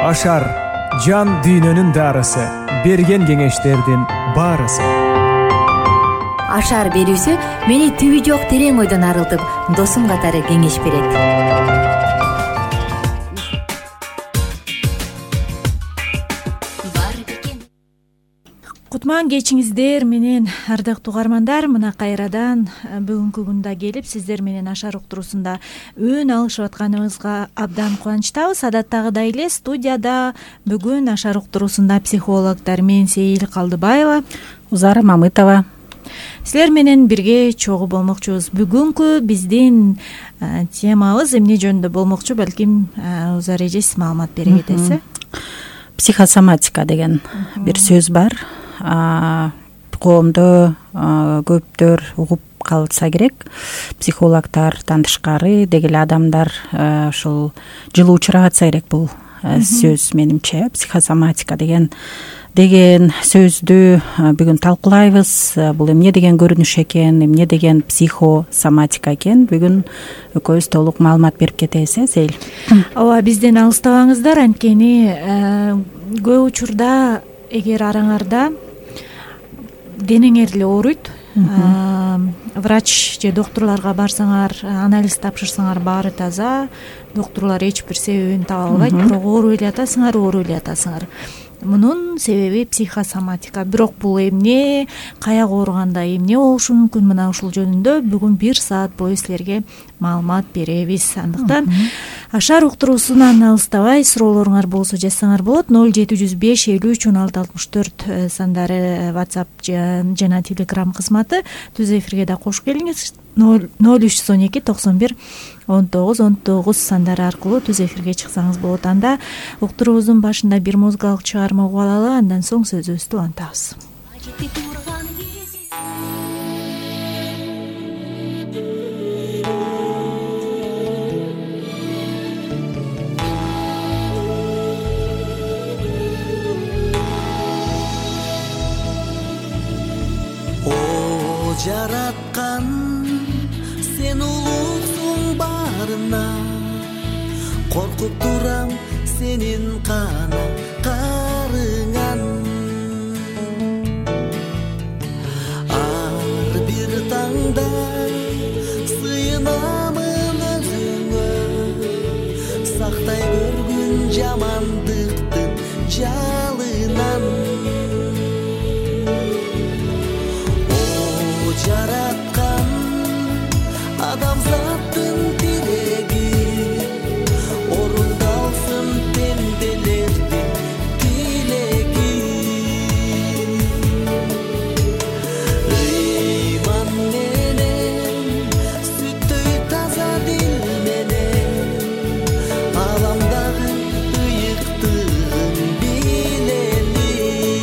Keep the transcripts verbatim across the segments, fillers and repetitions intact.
ашар, жан дүйнөнүн дарысы, берген кеңештердин баарысы. Ашар берүүсү мени түбү жок терең ойдон арылтып, досум катары кеңеш берет. Кутман кечиңиздер менен ардактуу угармандар. Мына кайрадан бүгүнкү күндө келип сиздер менен ашар уктуруусунда үн алышып атканыбызга абдан кубанычтабыз. Адаттагыдай эле студияда бүгүн ашар уктуруусунда психологдор мен Сейил Калдыбаева, Узара Мамытова силер менен бирге чогуу болмокчубуз. Бүгүнкү биздин темабыз эмне жөнүндө болмокчу? Балким Узара эже сиз маалымат бере кетесиз. Психосоматика деген бир сөз бар. Коомдо көптөр угуп калса керек. Психологдор, тандышкары деги эле адамдар ушул жылуу учурагатса керек бул сөз менимче. Психосоматика деген деген сөздү бүгүн талкуулайбыз. Бул эмне деген көрүнүш экен, эмне деген психосоматика экен? Бүгүн экөөбүз толук маалымат берип кетебиз, э, Сейил? Ооба, бизден алыстабаңыздар. Анткени көп учурда эгер араңарда денеңер эле ооруйт, врач же доктурларга барсаңар, анализ тапшырсаңар баары таза, доктурлар эч бир себебин таба албайт, бирок ооруй эле атасыңар, ооруй эле атасыңар. Мунун себеби психосоматика. Бирок бул эмне, каяк ооруганда эмне болушу мүмкүн? Мына ушул жөнүндө бүгүн бир саат бою силерге маалымат беребиз. Андыктан ашар уктуруусунан алыстабай, суроолоруңар болсо жазсаңар болот. ноль жети жүз беш элүү үч он алты алтымыш төрт сандары WhatsApp жана Telegram кызматы. Түз эфирге да кош келиңиз. ноль үч жүз он эки токсон бир он тогуз он тогуз сандары аркылуу түз эфирге чыксаңыз болот. Анда уктуруубуздун башында бир музыкалык чыгарма угуп алалы, андан соң сөзүбүздү улантабыз. О жараткан, сен улуусуң барына, коркуп турам сенин кана карыңан. Ар бир таңда сыйынамын өзүңө, сактай көргүн жамандыктын жалынан. О жараткан, адамзаттын тилеги, орундалсын пенделердин тилеги. Ыйман менен, сүттөй таза дил менен, аламдагы ыйыктыгын билели.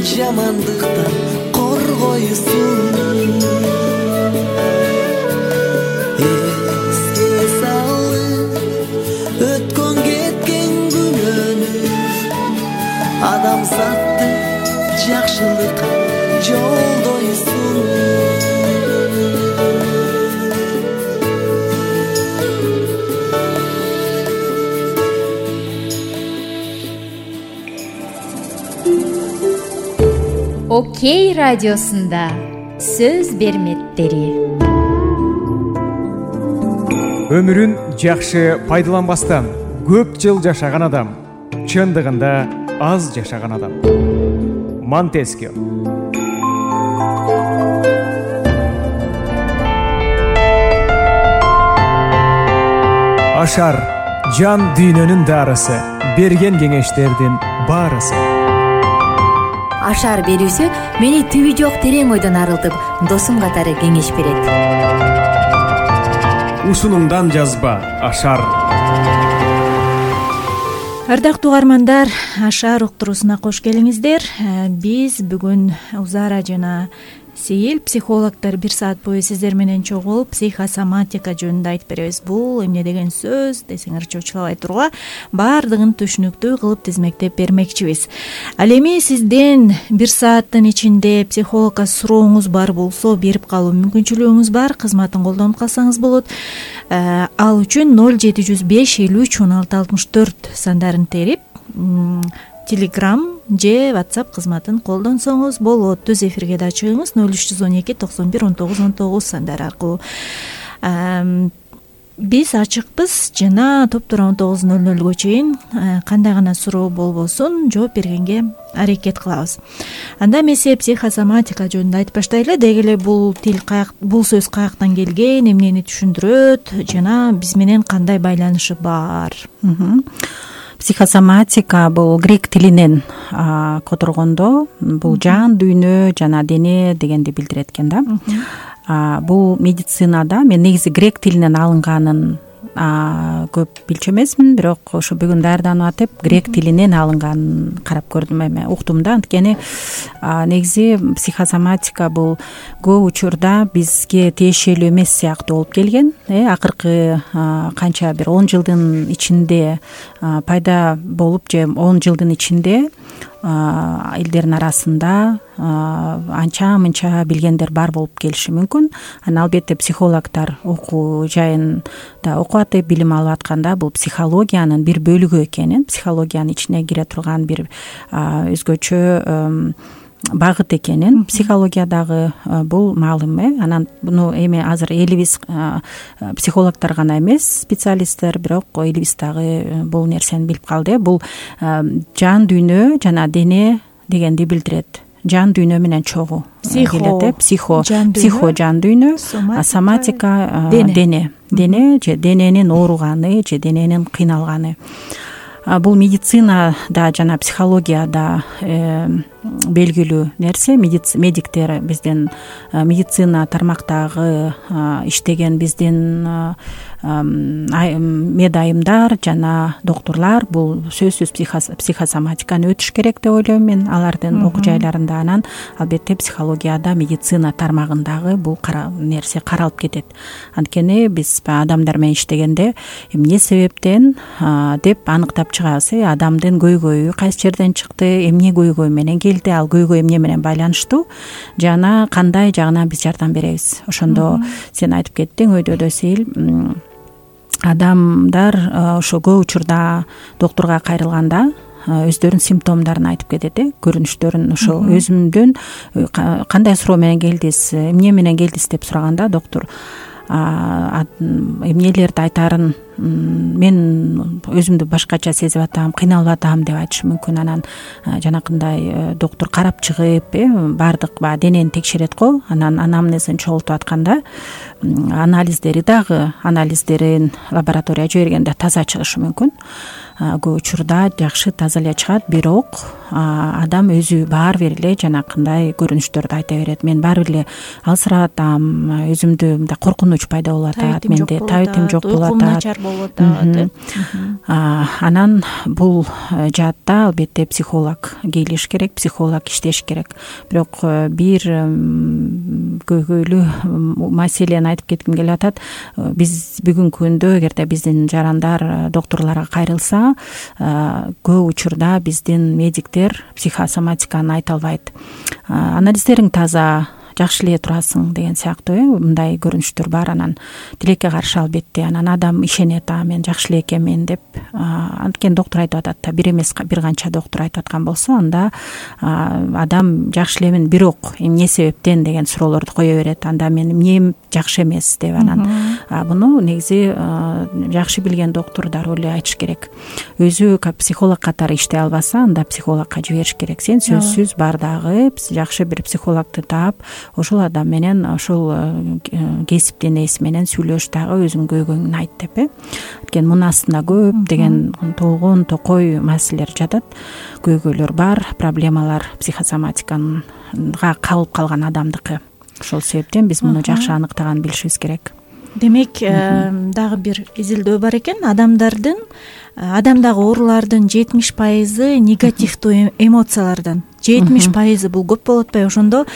жамандыктан коргойсун. Эске салып өткөн кеткен күнөөнү, адамзатты жакшылык жолдойсун. Окей радиосунда сөз берметтери. Өмүрүн жакшы пайдаланбастан көп жыл жашаган адам чындыгында аз жашаган адам. Монтескье. Ашар жан дүйнөнүн дарысы, берген кеңештердин барысы. Ашар берүүсү мени түбү жок терең ойдон арылтып, досум катары кеңеш берет. Усунуңдан жазба Ашар. Ардактуу угармандар, Ашар уктуруусуна кош келиңиздер. Биз бүгүн Узара жана Сейил психологдор бир саат бою сиздер менен чогулуп психосоматика жөнүндө айтып беребиз. Бул эмне деген сөз десеңер чочулабай турууга баардыгын түшүнүктүү кылып тизмектеп бермекчибиз. Ал эми сизден бир сааттын ичинде психологко сурооңуз бар болсо берип калуу мүмкүнчүлүгүңүз бар. Кызматын колдонуп калсаңыз болот. Ал үчүн ноль жети жүз беш элүү үч он алты алтымыш төрт сандарын терип Telegram же WhatsApp кызматын колдонсоңуз болот. Түз эфирге да чыгыңыз ноль үч жүз он эки токсон бир он тогуз он тогуз сандары аркылуу. Биз ачыкпыз жана топтура он тогуз ноль нөлгө чейин кандай гана суроо болбосун жооп бергенге аракет кылабыз. Анда эмесе психосоматика жөнүндө айтып баштайлы. Деги эле бул тил каяк, бул сөз каяктан келген, эмнени түшүндүрөт жана биз менен кандай байланышы бар? Психосоматика бул грек тилинен которгондо бул жан дүйнө жана дене дегенди билдирет экен да. Бул медицинада мен негизи грек тилинен алынганын көп билчү эмесмин, бирок ошо бүгүн даярданып атып грек тилинен алынганын карап көрдүм, эме уктум да. Анткени негизи психосоматика бул көп учурда бизге тиешелүү эмес сыяктуу болуп келген. Акыркы канча бир он жылдын ичинде пайда болуп же он жылдын ичинде элдердин арасында анча мынча билгендер бар болуп келиши мүмкүн. Анан албетте психологдор окуу жайында окуп атып билим алып атканда бул психологиянын бир бөлүгү экенин, психологиянын ичине кире турган бир өзгөчө багыт экенин, психологиядагы бул маалым. Анан буну эми азыр элибиз психологдор гана эмес, специалисттер, бирок элибиз дагы бул нерсени билип калды. Бул жан дүйнө жана дене дегенди билдирет. Жан дүйнө менен чогуу келет. Психо, психо жан дүйнө, соматика дене, дене же дененин ооруганы же дененин кыйналганы. Бул медицинада жана психологияда белгилүү нерсе. Медиктер биздин медицина тармактагы иштеген биздин медайымдар жана доктурлар бул сөзсүз психосоматиканы өтүш керек деп ойлойм мен алардын окуу жайларында. Анан албетте психологияда, медицина тармагындагы бул нерсе каралып кетет. Анткени биз адамдар менен иштегенде эмне себептен деп аныктап чыгабыз. Адамдын көйгөйү кайсы жерден чыкты, эмне көйгөй менен келди, ал көйгөй эмне менен байланыштуу жана кандай жагынан биз жардам беребиз. Ошондо сен айтып кеттиң өйдө Сейил, адамдар ошо көп учурда доктурга кайрылганда өздөрүнүн симптомдорун айтып кетет, көрүнүштөрүн. Ошо өзүмдөн кандай суроо менен келдиз, эмне менен келдиз деп сураганда доктур эмнелерди айтарын мен өзүмдү башкача сезип атам, кыйналып атам деп айтышы мүмкүн. Анан жанакындай доктур карап чыгып, баардык баягы денени текшерет го. Анан анамнезин чогултуп атканда анализдери дагы, анализдерин лабораторияга жибергенде таза чыгышы мүмкүн. көп учурда жакшы таза эле чыгат, бирок адам өзү баары бир эле жанакындай көрүнүштөрдү айта берет. Мен баары бир эле алсыратам, өзүмдү мындай коркунуч пайда болуп атат, менде табитим жок болуп атат, уйкум начар болуп атат. Анан бул жаатта албетте психолог келиш керек, психолог иштеш керек. Бирок бир көйгөйлүү маселени айтып кетким келип атат. Биз бүгүнкү күндө эгерде биздин жарандар доктурларга кайрылса, көп учурда биздин медиктер психосоматиканы айта албайт. Анализдериң таза, жакшы эле турасың деген сыяктуу мындай көрүнүштөр бар. Анан тилекке каршы албетте анан адам ишенет, а мен жакшы эле экенмин деп. Анткени доктур айтып атат да, бир эмес бир канча доктур айтып аткан болсо, анда адам жакшы элемин, бирок эмне себептен деген суроолорду кое берет. Анда мен эмнем жакшы эмес деп. Анан буну негизи жакшы билген доктур дароо эле айтыш керек. Өзү как психолог катары иштей албаса, анда психологко жибериш керек. Сен сөзсүз бардагы жакшы бир психологду таап, ошол адам менен ошол кесиптин ээси менен сүйлөш, дагы өзүңдүн көйгөйүңдү айт деп. Анткени мунун астында көп деген толгон токой маселелер жатат, көйгөйлөр бар, проблемалар психосоматикага калып калган адамдыкы. Ошол себептен биз муну жакшы аныктаган билишибиз керек. Демек, дагы бир изилдөө бар экен. Адамдардын, адамдагы оорулардын жетимиш пайызы негативдүү эмоциялардан. жетимиш пайызы бул көп болуп атпайбы? Ошондо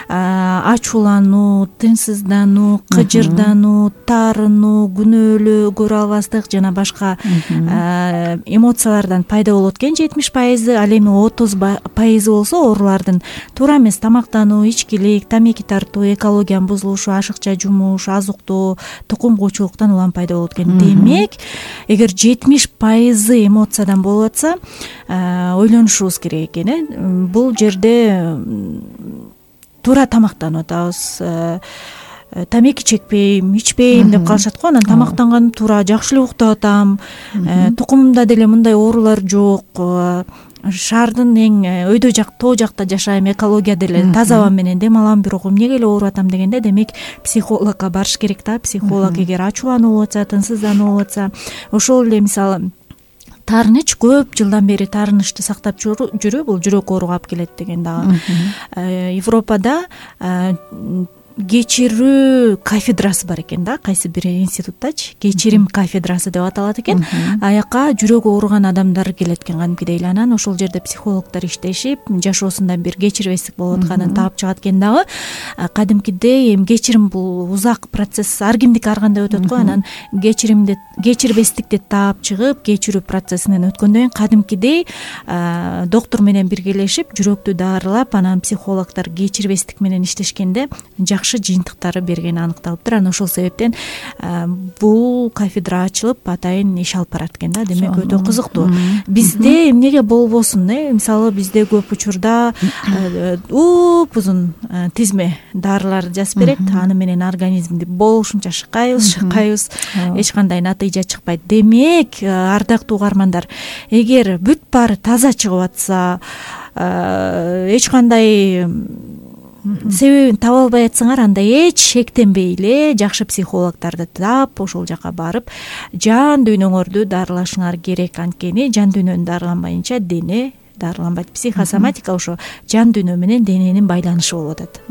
ачуулануу, тынчсыздануу, кыжырдануу, таарынуу, күнөөлүү, көрө албастык жана башка эмоциялардан пайда болот экен жетимиш пайызы. Ал эми отуз пайызы болсо оорулардын туура эмес тамактануу, ичкилик, тамеки тартуу, экологиянын бузулушу, ашыкча жумуш, аз уктоо, тукум куучулуктан улам пайда болот экен. Демек, эгер жетимиш пайызы эмоциядан болуп атса, ойлонушубуз керек экен. Бул жерде туура тамактанып атабыз, тамеки чекпейм, ичпейм деп калышат го. Анан тамактанганым туура, жакшы эле уктап атам, тукумумда деле мындай оорулар жок, шаардын эң өйдө жак, тоо жакта жашайм, экология деле таза аба менен дем алам, бирок эмнеге эле ооруп атам дегенде, демек психологко барыш керек да. Психолог эгер ачуулануу болуп атса, тынчсыздануу болуп атса, ошол эле мисалы таарыныч, көп жылдан бери таарынычты сактап жүрүү бул жүрөк ооруга алып келет деген дагы. Европада кечирүү кафедрасы бар экен да, кайсы бир институттачы, кечирим кафедрасы деп аталат экен. Аяка жүрөк ооруган адамдар келет экен кадимкидей эле. Анан ошол жерде психологдор иштешип, жашоосунда бир кечирбестик болуп атканын таап чыгат экен дагы. Кадимкидей эми кечирим бул узак процесс, ар кимдики ар кандай өтөт го. Анан кечиримди, кечирбестикти таап чыгып, кечирүү процессинен өткөндөн кийин кадимкидей доктор менен биргелешип, жүрөктү дарылап, анан психологдор кечирбестик менен иштешкенде жакшы жыйынтыктары бергени аныкталыптыр. Анан ошол себептен бул кафедра ачылып, атайын иш алып барат экен да. Демек өтө кызыктуу. Бизде эмнеге болбосун, э? Мисалы бизде көп учурда упузун тизме дарылар жазып берет. Аны менен организмди болушунча шыкайбыз, шыкайбыз, эч кандай натыйжа чыкпайт. Демек, ардактуу угармандар, эгер бүт баары таза чыгып атса, эч кандай себебин таба албай атсаңар, анда эч шектенбей эле жакшы психологдорду таап, ошол жака барып, жан дүйнөңөрдү дарылашыңар керек. Анткени жан дүйнөнү дарыланбайынча дене дарыланбайт. Психосоматика ошо жан дүйнө менен дененин байланышы болуп атат.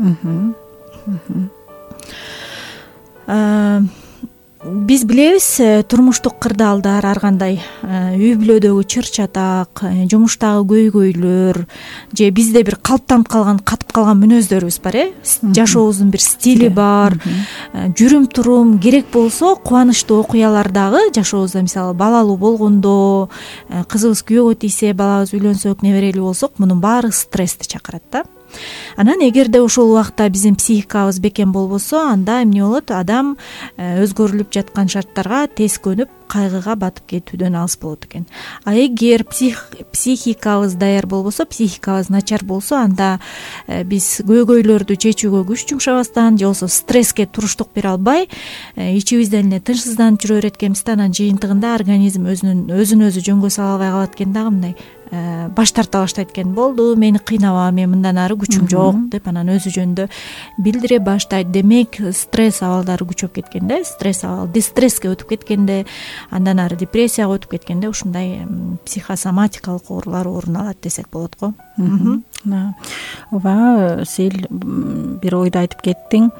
Биз билебиз, турмуштук кырдаалдар ар кандай, үй бүлөдөгү чыр-чатак, жумуштагы көйгөйлөр, же бизде бир калыптанып калган, катып калган мүнөздөрүбүз бар, э? Жашообуздун бир стили бар, жүрүм-турум керек болсо, кубанычтуу окуялар дагы жашообузда, мисалы балалуу болгондо, кызыбыз күйөөгө тийсе, балабыз үйлөнсөк, неберелүү болсок, мунун баары стрессти чакырат да. Анан эгерде ошол убакта биздин психикабыз бекем болбосо, анда эмне болот? Адам өзгөрүлүп жаткан шарттарга тез көнүп, кайгыга батып кетүүдөн алыс болот экен. А эгер психикабыз даяр болбосо, психикабыз начар болсо, анда биз көйгөйлөрдү чечүүгө күч жумшабастан, же болбосо стресске туруштук бере албай, ичибизден эле тынчсызданып жүрө берет экенбиз да. Анан жыйынтыгында организм өзүнүн өзүн өзү жөнгө сала албай калат экен дагы, мындай баш тарта баштайт экен. Болду, мени кыйнабаа, мен мындан ары күчүм жок деп анан өзү жөнүндө билдире баштайт. Демек стресс абалдары күчөп кеткенде, стресс абал дистресске өтүп кеткенде, андан ары депрессияга өтүп кеткенде ушундай психосоматикалык оорулар орун алат десек болот го. Ооба, сен бир ойду айтып кеттиң.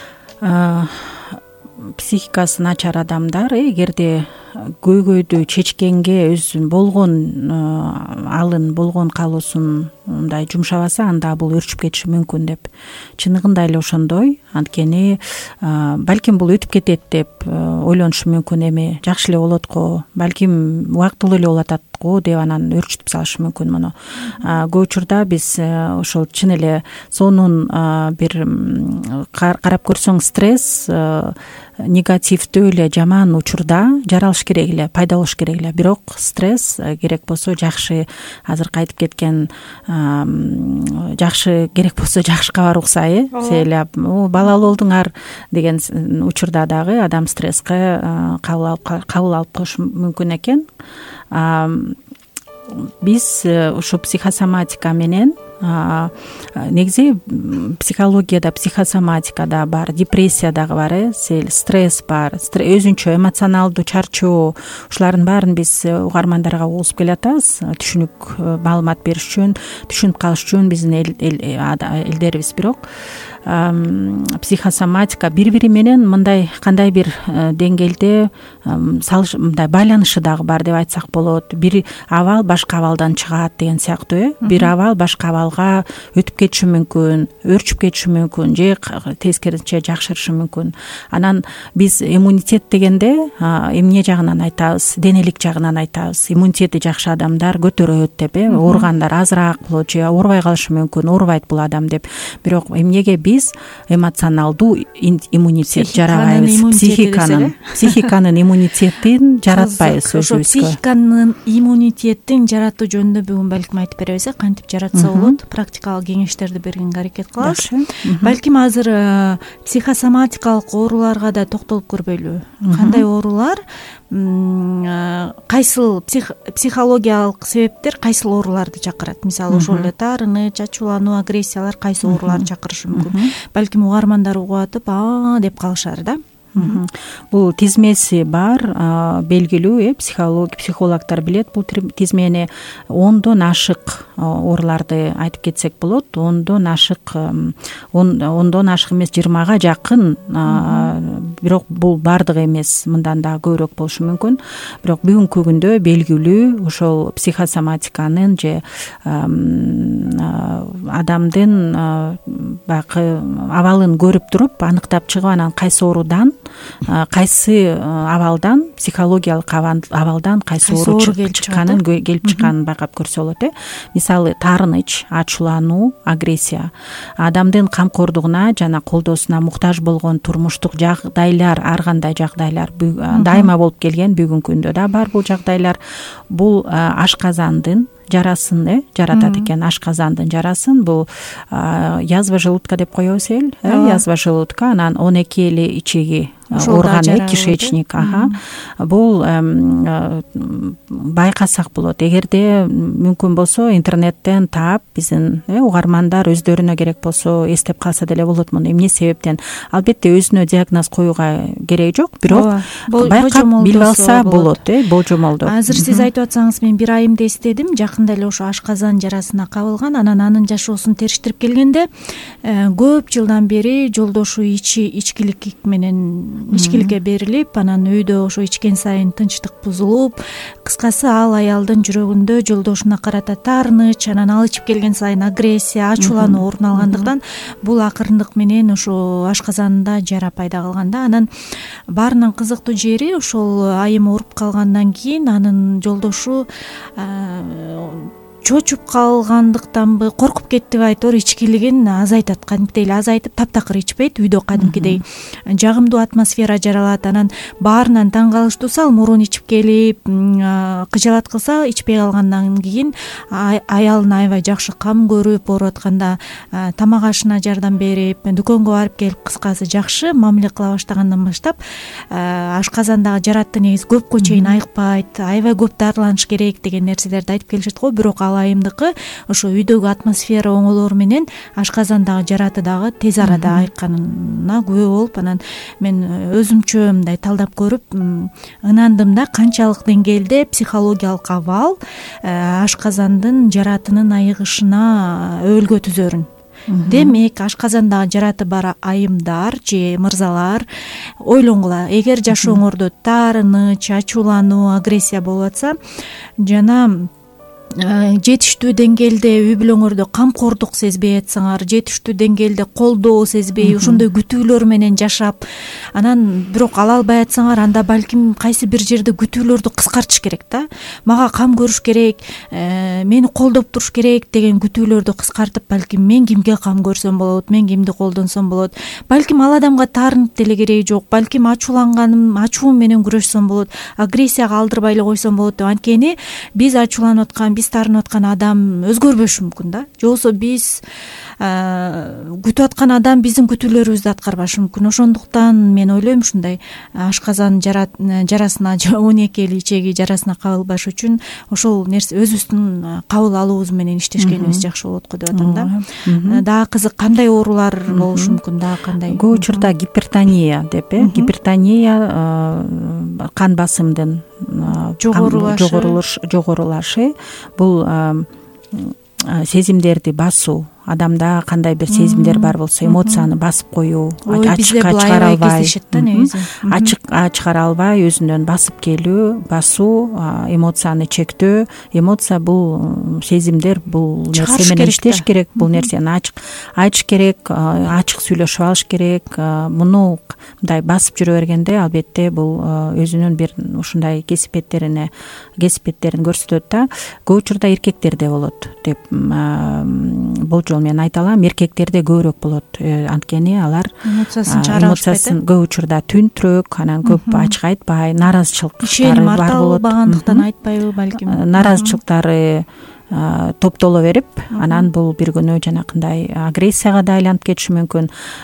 Психикасы начар адамдар эгерде көйгөйдү чечкенге өзүнүн болгон алын болгон каалоосун мындай жумшабаса, анда бул өрчүп кетиши мүмкүн деп. Чыныгында эле ошондой. Анткени балким бул өтүп кетет деп ойлонушу мүмкүн, эми жакшы эле болот го, балким убактылуу эле болуп атат го деп анан өрчүтүп салышы мүмкүн муну. Көп учурда биз ошол чын эле сонун бир карап көрсөң стресс негативдүү эле жаман учурда жаралыш керек эле, пайда болуш керек эле. Бирок стресс керек болсо жакшы, азыркы айтып кеткен жакшы керек болсо жакшы кабар укса, э сейлеп балалуу болдуңар деген учурда дагы адам стресске кабыл алып коюшу мүмкүн экен. Биз ушу психосоматика менен негизи психологияда, психосоматикада бар, депрессия дагы бар, э стресс бар, өзүнчө эмоционалдуу чарчоо, ушулардын баарын биз угармандарга угузуп келатабыз, түшүнүк маалымат бериш үчүн, түшүнүп калыш үчүн биздин элдерибиз. Бирок психосоматика бири бири менен мындай кандай бир деңгээлде салыш, мындай байланышы дагы бар деп айтсак болот. Бир абал башка абалдан чыгат деген сыяктуу, э бир абал башка абалга өтүп кетиши мүмкүн, өрчүп кетиши мүмкүн, же тескерисинче жакшырышы мүмкүн. Анан биз иммунитет дегенде эмне жагынан айтабыз, денелик жагынан айтабыз. Иммунитети жакшы адамдар көтөрөт деп, э ооругандар азыраак болот, же оорубай калышы мүмкүн, оорубайт бул адам деп. Бирок эмнеге биз эмоционалдуу иммунитет жарабайбыз, психиканын психиканын иммунитетин жаратпайбыз өзүбүзгө. Психиканын иммунитетин жаратуу жөнүндө бүгүн балким айтып беребиз, кантип жаратса болот, практикалык кеңештерди бергенге аракет кылабыз. Балким азыр психосоматикалык ооруларга да токтолуп көрбөйлү. Кандай оорулар, кайсыл психологиялык себептер кайсыл ооруларды чакырат? Мисалы, ошол эле таарыныч, ачуулануу, агрессиялар кайсы ооруларды чакырышы мүмкүн? Балким угармандар угуп атып, а деп калышар да. Бул тизмеси бар, белгилүү, э психолог психологдор билет бул тизмени. Ондон ашык ооруларды айтып кетсек болот. Ондон ашык, ондон ашык эмес, жыйырмага жакын. Бирок бул бардыгы эмес, мындан да көбүрөөк болушу мүмкүн. Бирок бүгүнкү күндө белгилүү ошол психосоматиканын же адамдын баягы абалын көрүп туруп, аныктап чыгып, анан кайсы оорудан, кайсы абалдан, психологиялык абалдан кайсы оору келип чыкканын келип чыкканын байкап көрсө болот, э мисалы, таарыныч, ачуулануу, агрессия, адамдын камкордугуна жана колдоосуна муктаж болгон турмуштук жагдайлар, ар кандай жагдайлар дайыма болуп келген, бүгүнкү күндө да бар бул жагдайлар. Бул ашказандын жарасын, э жаратат экен, ашказандын жарасын. Бул язва желудка деп коебуз эл, язва желудка, анан он эки эле ичеги орган, кишечник. Аха. Бул байкасак болот. Эгерде мүмкүн болсо интернеттен таап, биздин угармандар өздөрүнө керек болсо эстеп калса деле болот муну эмне себептен. Албетте өзүнө диагноз коюуга кереги жок, бирок байкап билип алса болот, э болжомолдо. Азыр сиз айтып атсаңыз, мен бир айымды эстедим. Жакында эле ошо ашказан жарасына кабылган, анан анын жашоосун териштирип келгенде көп жылдан бери жолдошу ичи ичкилик менен ичкиликке берилип, анан үйдө ошо ичкен сайын тынчтык бузулуп, кыскасы ал аялдын жүрөгүндө жолдошуна карата таарыныч, анан ал ичип келген сайын агрессия, ачуулануу орун алгандыктан бул акырындык менен ошо ашказанында жара пайда кылган да. Анан баарынан кызыктуу жери, ошол айым ооруп калгандан кийин анын жолдошу чочуп калгандыктанбы, коркуп кеттиби айтор ичкилигин азайтат, кадимкидей эле азайтып таптакыр ичпейт, үйдө кадимкидей жагымдуу атмосфера жаралат. Анан баарынан таң калыштуусу ал мурун ичип келип кыжалат кылса, ичпей калгандан кийин аялын аябай жакшы кам көрүп, ооруп атканда тамак ашына жардам берип, дүкөнгө барып келип, кыскасы жакшы мамиле кыла баштагандан баштап ашказандагы жаратты негизи көпкө чейин айыкпайт, аябай көп дарыланыш керек деген нерселерди айтып келишет го. Бирок ал айымдыкы ошо үйдөгү атмосфера оңолор менен ашказандагы жараты дагы тез арада айыкканына күбө болуп, анан мен өзүмчө мындай талдап көрүп ынандым да, канчалык деңгээлде психологиялык абал ашказандын жаратынын айыгышына өбөлгө түзөрүн. Демек, ашказандагы жараты бар айымдар же мырзалар ойлонгула, эгер жашооңордо таарыныч, ачуулануу, агрессия болуп атса жана жетиштүү деңгээлде үй бүлөңөрдө камкордук сезбей атсаңар, жетиштүү деңгээлде колдоо сезбей, ошондой күтүүлөр менен жашап, анан бирок ала албай атсаңар, анда балким кайсы бир жерде күтүүлөрдү кыскартыш керек да. Мага кам көрүш керек, мени колдоп туруш керек деген күтүүлөрдү кыскартып, балким мен кимге кам көрсөм болот, мен кимди колдонсом болот, балким ал адамга таарынып деле кереги жок, балким ачууланганым, ачуум менен күрөшсөм болот, агрессияга алдырбай эле койсом болот деп. Анткени биз ачууланып аткан, биз таарынып аткан адам өзгөрбөшү мүмкүн да. Же болбосо биз күтүп аткан адам биздин күтүүлөрүбүздү аткарбашы мүмкүн. Ошондуктан мен ойлойм ушундай ашказан жарасына, он эки эл ичеги жарасына кабылбаш үчүн ошол нерсе өзүбүздүн кабыл алуубуз менен иштешкенибиз жакшы болот го деп атам да. Дагы кызык кандай оорулар болушу мүмкүн, дагы кандай? Көп учурда гипертония деп, э, гипертония кан басымдын жогорулашы, бул сезимдерди басуу. Адамда кандай бир сезимдер бар болсо, эмоцияны басып коюу, ачыкка чыгара албай, ачыкка чыгара албай, өзүнөн басып келүү, басуу, эмоцияны чектөө. Эмоция бул сезимдер, бул нерсе менен иштеш керек, бул нерсени ачык айтыш керек, ачык сүйлөшүп алыш керек. Муну мындай басып жүрө бергенде албетте бул өзүнүн бир ушундай кесипеттерине кесипеттерин көрсөтөт да. Көп учурда эркектерде болот деп болжол мен айта алам. Эркектерде көбүрөөк болот, анткени алар эмоциясын чыгара алышпайт, көп учурда түнтүрөөк, анан көп ачык айтпай, нааразычылыктары бар болот. Багандыктан айтпайбы балким. Нааразычылыктары топтоло берип, анан бул бир күнү жанакындай агрессияга да айланып кетиши мүмкүн.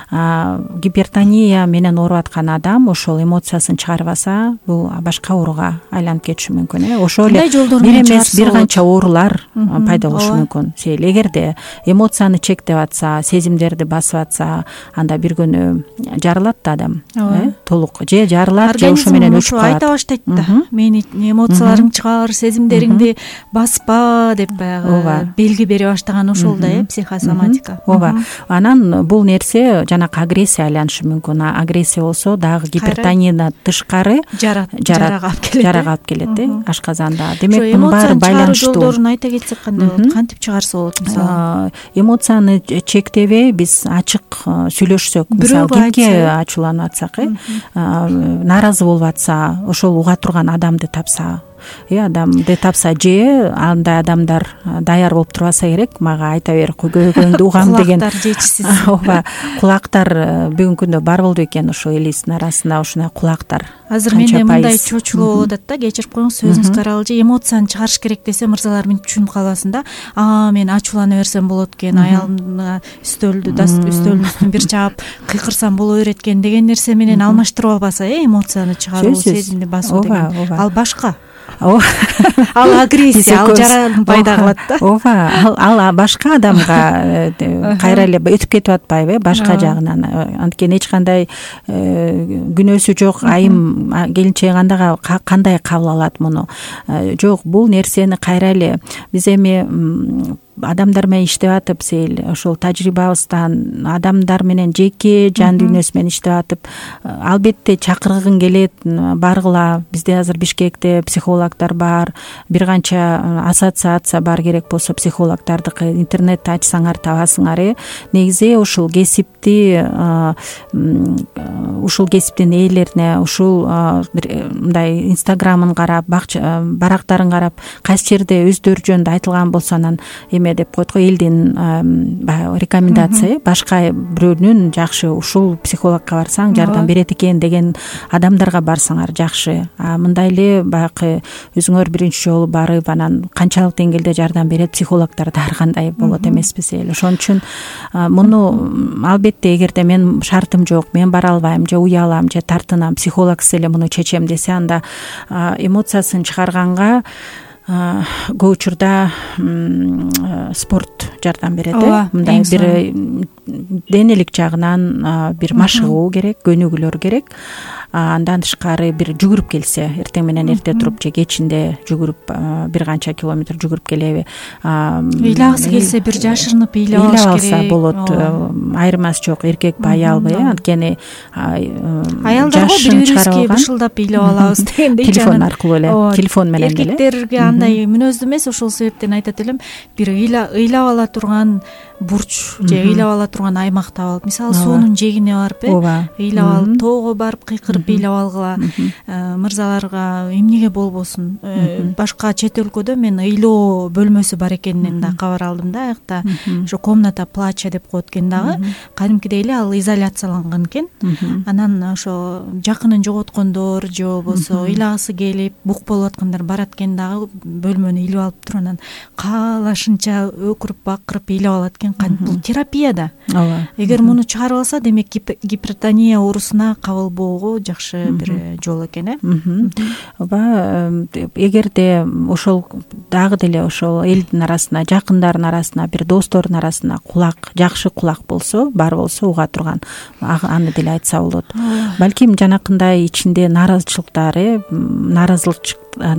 Гипертония менен ооруп аткан адам ошол эмоциясын чыгарбаса, бул башка ооруга айланып кетиши мүмкүн. Ошол эле бир эмес бир канча оорулар пайда болушу мүмкүн. Себеби эгерде эмоцияны чектеп атса, сезимдерди басып атса, анда бир күнү жарылат да адам, э, толук же жарылат, же ошо менен өчүп калат. Айта баштайт да, мени эмоцияларың чыгар, сезимдериңди баспа деп баягы белги бере баштаган ошол да, э, психосоматика. Ооба. Анан бул нерсе жанакы агрессия айланышы мүмкүн. Агрессия болсо дагы гипертониядан тышкары жарага алып келет, э, ашказанда. Демек мунун баары байланыштуу. Жолдорун айта кетсек кандай болот? Кантип чыгарса болот мисалы? Эмоцияны чектебей биз ачык сүйлөшсөк, мисалы кимге ачууланып атсак, э, нааразы болуп атса, ошол уга турган адамды тапса, э адамды тапса, же андай адамдар даяр болуп турбаса керек, мага айта бер, көйгөйүңдү угам деген. Кулактар жетишсиз. Ооба, кулактар бүгүнкү күндө бар болду экен, ошо элибиздин арасында ушундай кулактар. Азыр менде мындай чочулоо болуп атат да, кечирип коюңуз, сөзүңүзгө каралжы. Эмоцияны чыгарыш керек десе, мырзалар мынтип түшүнүп калбасын да. А, мен ачуулана берсем болот экен, аялымга үстөлдү, үстөлдүн үстүн бир чаап кыйкырсам боло берет экен деген нерсе менен алмаштырып албаса, э, эмоцияны чыгаруу, сезимди басуу деген. Ал башка. Ал агрессия, ал жараны пайда кылат да. Ооба, ал башка адамга кайра эле өтүп кетип атпайбы, башка жагынан. Анткени эч кандай күнөөсү жок айым келинчеги кандай кандай кабыл алат муну? Жок, бул нерсени кайра эле биз эми адамдар менен иштеп атып, сейил ошол тажрыйбабыздан адамдар менен жеке жан дүйнөсү менен иштеп атып, албетте чакыргың келет, баргыла. Бизде азыр Бишкекте психологдор бар, бир канча ассоциация бар, керек болсо психологдордуку интернетти ачсаңар табасыңар. э негизи ушул кесипти ушул кесиптин ээлерине ушул мындай инстаграмын карап, барактарын карап, кайсы жерде өздөрү жөнүндө айтылган болсо анан эме деп коет го, элдин баягы рекомендация, башка бирөөнүн жакшы ушул психологко барсаң жардам берет экен деген адамдарга барсаңар жакшы. А мындай эле баягы өзүңөр биринчи жолу барып анан канчалык деңгээлде жардам берет психологдордо ар кандай болот эмеспиз эле. Ошон үчүн муну албетте эгерде мен шартым жок, мен бара албайм же уялам же тартынам, психологсуз эле муну чечем десе, анда эмоциясын чыгарганга көп учурда спорт жардам берет. э мындай бир денелик жагынан бир машыгуу керек, көнүгүүлөр керек. Андан тышкары бир жүгүрүп келсе, эртең менен эрте туруп же кечинде жүгүрүп бир канча километр жүгүрүп келеби, ыйлагысы келсе бир жашырынып ыйлап алыш керек. Алса болот. Айырмасы жок, эркекпи аялбы, э анткени аялдарга бири-бирибизге бышылдап ыйлап алабыз дегендей, телефон аркылуу эле, телефон менен эле. Эркектерге андай мүнөздүү эмес. Ошол себептен айтат элем, бир ыйлап ала турган бурч же ыйлап ала турган аймакта алып, мисалы суунун жээгине барып, э ыйлап алып, тоого барып кыйкырып ыйлап алгыла. Мырзаларга эмнеге болбосун. Башка чет өлкөдө мен ыйлоо бөлмөсү бар экенинен да кабар алдым да, аякта ошо комната плача деп коет экен дагы. Кадимкидей эле ал изоляцияланган экен. Анан ошо жакынын жоготкондор же болбосо ыйлагысы келип бук болуп аткандар барат экен дагы, бөлмөнү ыйлап алып туруп анан каалашынча өкүрүп бакырып ыйлап алат экен. Бул терапия да. Эгер муну чыгарып алса, демек гипертония оорусуна кабылбоого жакшы бир жол экен. э Ооба, эгерде ошол дагы деле ошол элдин арасына, жакындардын арасына, бир достордун арасына кулак, жакшы кулак болсо, бар болсо уга турган, аны деле айтса болот. Балким жанакындай ичинде нааразычылыктар, э нааразылык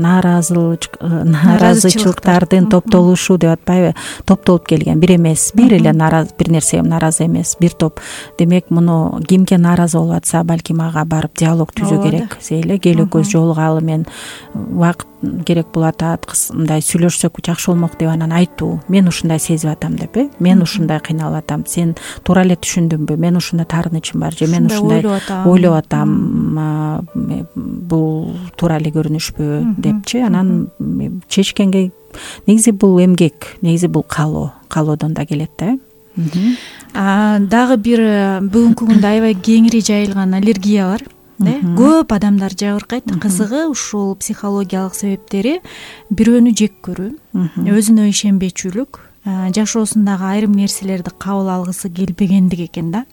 нааразычылыктардын топтолушу деп атпайбы, топтолуп келген, бир эмес, бир эле нааразы, бир нерсеге нааразы эмес, бир топ. Демек муну кимге нааразы болуп атса, балким ага барып диалог түзүү керек. Сейле келе көз жолугалы, мен убакыт керек болуп атат, мындай сүйлөшсөк жакшы болмок деп анан айтуу. Мен ушундай сезип атам деп, э мен ушундай кыйналып атам, сен туура эле түшүндүңбү, мен ушундай таарынычым бар, же мен ушундай ойлоп атам, бул туура эле көрүнүшпү депчи, анан чечкенге негизи бул эмгек, негизи бул каалоо, каалоодон да келет да. Дагы бир бүгүнкү күндө аябай кеңири жайылган аллергия бар. Көп адамдар жабыркайт. Кызыгы ушул психологиялык себептери бирөөнү жек көрүү, өзүнө ишенбечүлүк, жашоосундагы айрым нерселерди кабыл алгысы келбегендик экен да.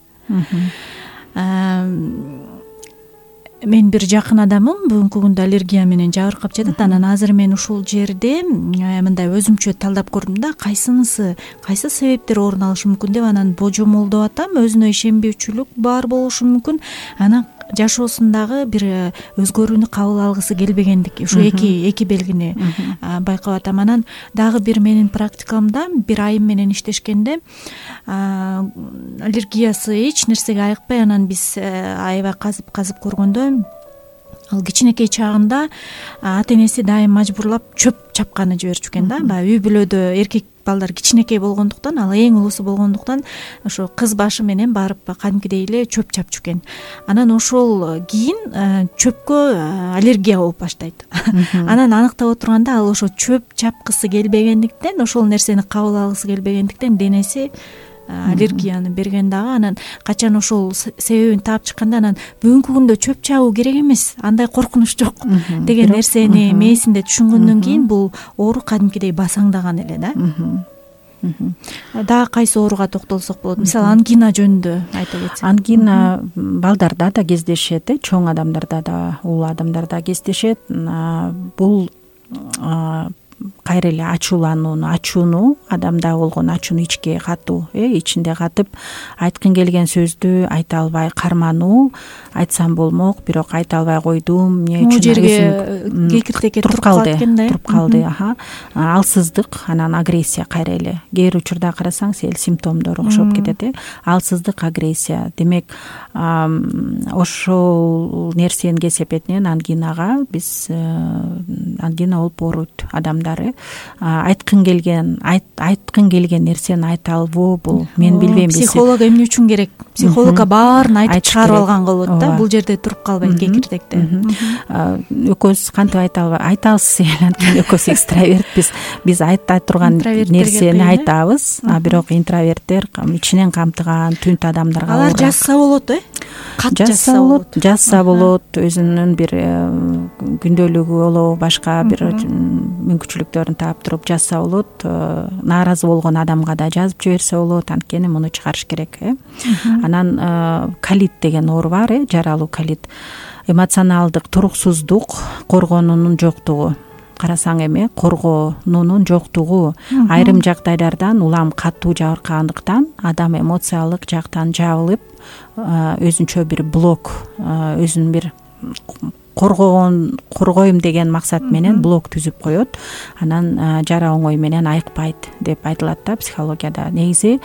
Мен бир жакын адамым бүгүнкү күндө аллергия менен жабыркап жатат. Анан азыр мен ушул жерде мындай өзүмчө талдап көрдүм да, кайсынысы, кайсы себептер орун алышы мүмкүн деп анан божомолдоп атам. Өзүнө ишенбеучүлүк бар болушу мүмкүн. Анан жашоосундагы бир өзгөрүүнү кабыл алгысы келбегендик, ушу эки эки белгини байкап атам. Анан дагы бир менин практикамда бир айым менен иштешкенде аллергиясы эч нерсеге айыкпай, анан биз аябай казып казып көргөндө ал кичинекей чагында ата энеси дайым мажбурлап чөп чапканы жиберчү экен да. Баягы үй бүлөдө эркек балдар кичинекей болгондуктан, ал эң улусу болгондуктан ошо кыз башы менен барып кадимкидей эле чөп чапчу экен. Анан ошол кийин чөпкө аллергия болуп баштайт. Анан аныктап отурганда ал ошо чөп чапкысы келбегендиктен, ошол нерсени кабыл алгысы келбегендиктен денеси аллергияны берген дагы. Анан качан ошол себебин таап чыкканда, анан бүгүнкү күндө чөп чабуу керек эмес, андай коркунуч жок деген нерсени мээсинде түшүнгөндөн кийин бул оору кадимкидей басаңдаган эле да. Дагы кайсы ооруга токтолсок болот? Мисалы ангина жөнүндө айта кетсек. Ангина балдарда да кездешет, э чоң адамдарда да, улуу адамдарда кездешет. Бул кайра эле ачууланууну ачууну адамда болгон ачууну ичке катуу э ичинде катып айткың келген сөздү айта албай кармануу, айтсам болмок бирок айта албай койдум, эмне үчүн жерге кекиртекке туруп калды экен да, туруп калды. Аха, алсыздык, анан агрессия кайра эле. Кээ бир учурда карасаң сел симптомдор окшоп кетет э. Алсыздык, агрессия. Демек, ошол нерсенин кесепетинен ангинага биз ангина болуп ооруйт адамдар э. Айткың келген, айткың келген нерсени айта албоо бул мен билбейм. Психолога эмне үчүн керек? Психологко баарын айтып чыгарып алган болот да, бул жерде туруп калбайт кекиртекте. Экөөбүз кантип айта албай айтабыз, анткени экөөбүз экстравертпиз. Биз айта турган нерсени айтабыз, а бирок интроверттер ичинен камтыган түнт адамдарга алар жазса болот э? Кат жазса болот, жазса болот, өзүнүн бир күндөлүгү болобу, башка бир мүмкүнчүлүктөрүн таап туруп жазса болот. Нааразы болгон адамга да жазып жиберсе болот, анткени муну чыгарыш керек э. Анан колит деген оору бар э, жаралуу колит. Эмоционалдык туруксуздук, коргонуунун жоктугу. Карасаң эми коргонуунун жоктугу айрым жагдайлардан улам катуу жабыркагандыктан адам эмоциялык жактан жабылып, өзүнчө бир блок, өзүн бир коргогон коргойм деген максат менен блок түзүп коет. Анан жара оңой менен айыкпайт деп айтылат да психологияда. Негизи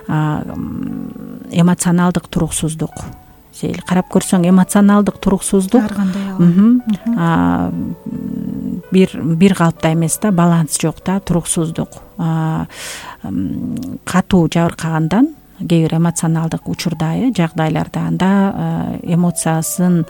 эмоционалдык туруксуздук. Сел карап көрсөң, эмоционалдык туруксуздук ар кандай бир бир калыпта эмес да, баланс жок да, туруксуздук. Катуу жабыркагандан кээ бир эмоционалдык учурда, э, жагдайларда анда эмоциясын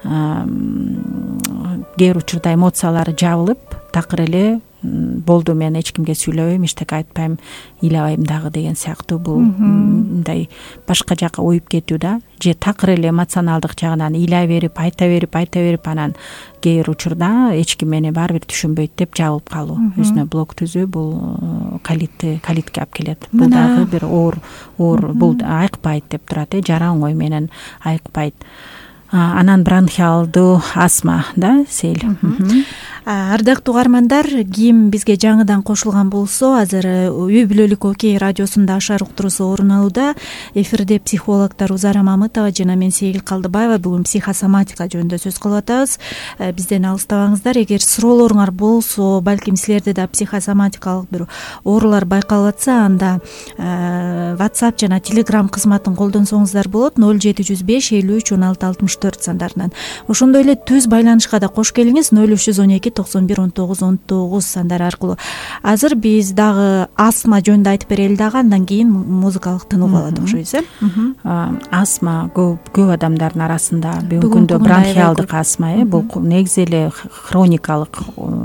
кээ бир учурда эмоциялары жабылып, такыр эле болду, мен эч кимге сүйлөбөйм, эчтеке айтпайм, ыйлабайм дагы деген сыяктуу бул мындай башка жака уюп кетүү да, же такыр эле эмоционалдык жагынан ыйлай берип, айта берип, айта берип, анан кээ бир учурда эч ким мени баары бир түшүнбөйт деп жабылып калуу, өзүнө блок түзүү, бул колитти колитке алып келет. Бул дагы бир оор оор, бул айыкпайт деп турат э, жара оңой менен айыкпайт. Анан бронхиалдуу астма да, сел. Ардактуу угармандар, ким бизге жаңыдан кошулган болсо, азыр үй бүлөлүк окей радиосунда Ашар уктуруусу орун алууда. Эфирде психологдор Узара Мамытова жана мен Сейгил Калдыбаева бүгүн психосоматика жөнүндө сөз кылып атабыз. Бизден алыстабаңыздар. Эгер суроолоруңар болсо, балким силерде да психосоматикалык бир оорулар байкалып атса, анда WhatsApp жана Telegram кызматын колдонсоңуздар болот. ноль жети жүз беш элүү үч он алты алтымыш төрт сандарынан. Ошондой эле түз байланышка да кош келиңиз ноль үч жүз он эки токсон бир он тогуз он тогуз сандары аркылуу. Азыр биз дагы астма жөнүндө айтып берели дагы, андан кийин музыкалык тынууга алат окшойбуз э. Астма көп көп адамдардын арасында бүгүнкү күндө бронхиалдык астма э, бул негизи эле хроникалык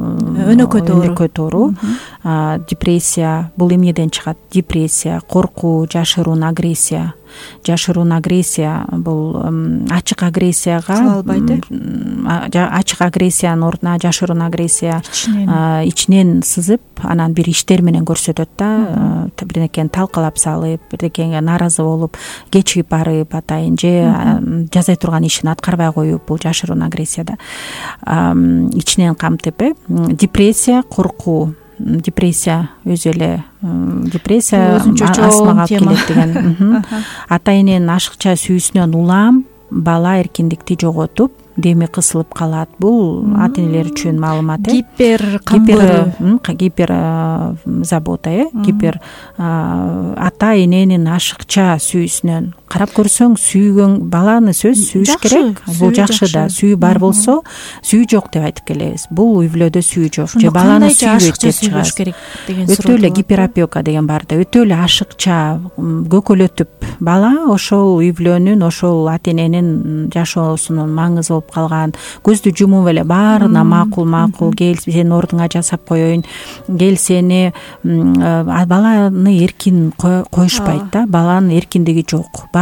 өнөкөт оору. Депрессия бул эмнеден чыгат? Депрессия, коркуу, жашыруун агрессия. Жашыруун агрессия бул ачык агрессияга кыла албайт э. Ачык агрессиянын ордуна жашыруун агрессия ичинен сызып, анан бир иштер менен көрсөтөт да, бирнекени талкалап салып, бирнекеге нааразы болуп, кечигип барып атайын, же жасай турган ишин аткарбай коюп, бул жашыруун агрессияда ичинен камтып э. Депрессия, коркуу. Депрессия өзү эле депрессия астмага алып келет деген. Ата эненин ашыкча сүйүүсүнөн улам бала эркиндикти жоготуп, деми кысылып калат. Бул ата энелер үчүн маалымат э. Гипер гипер гипер забота э. Гипер ата эненин ашыкча сүйүүсүнөн карап көрсөң, сүйгөн баланы сөз сүйүш керек. Бул жакшы да, сүйүү бар болсо, сүйүү жок деп айтып келебиз. Бул үй бүлөдө сүйүү жок, же баланы сүйбөйт деп чыгат деген суроо. Өтө эле гиперопека деген бар да, өтө эле ашыкча көкөлөтүп бала ошол үй бүлөнүн, ошол ата эненин жашоосунун маңызы болуп калган. Көздү жумуп эле баарына макул макул, кел сени ордуңа жасап коеюн, кел сени, баланы эркин коюшпайт да, баланын эркиндиги жок.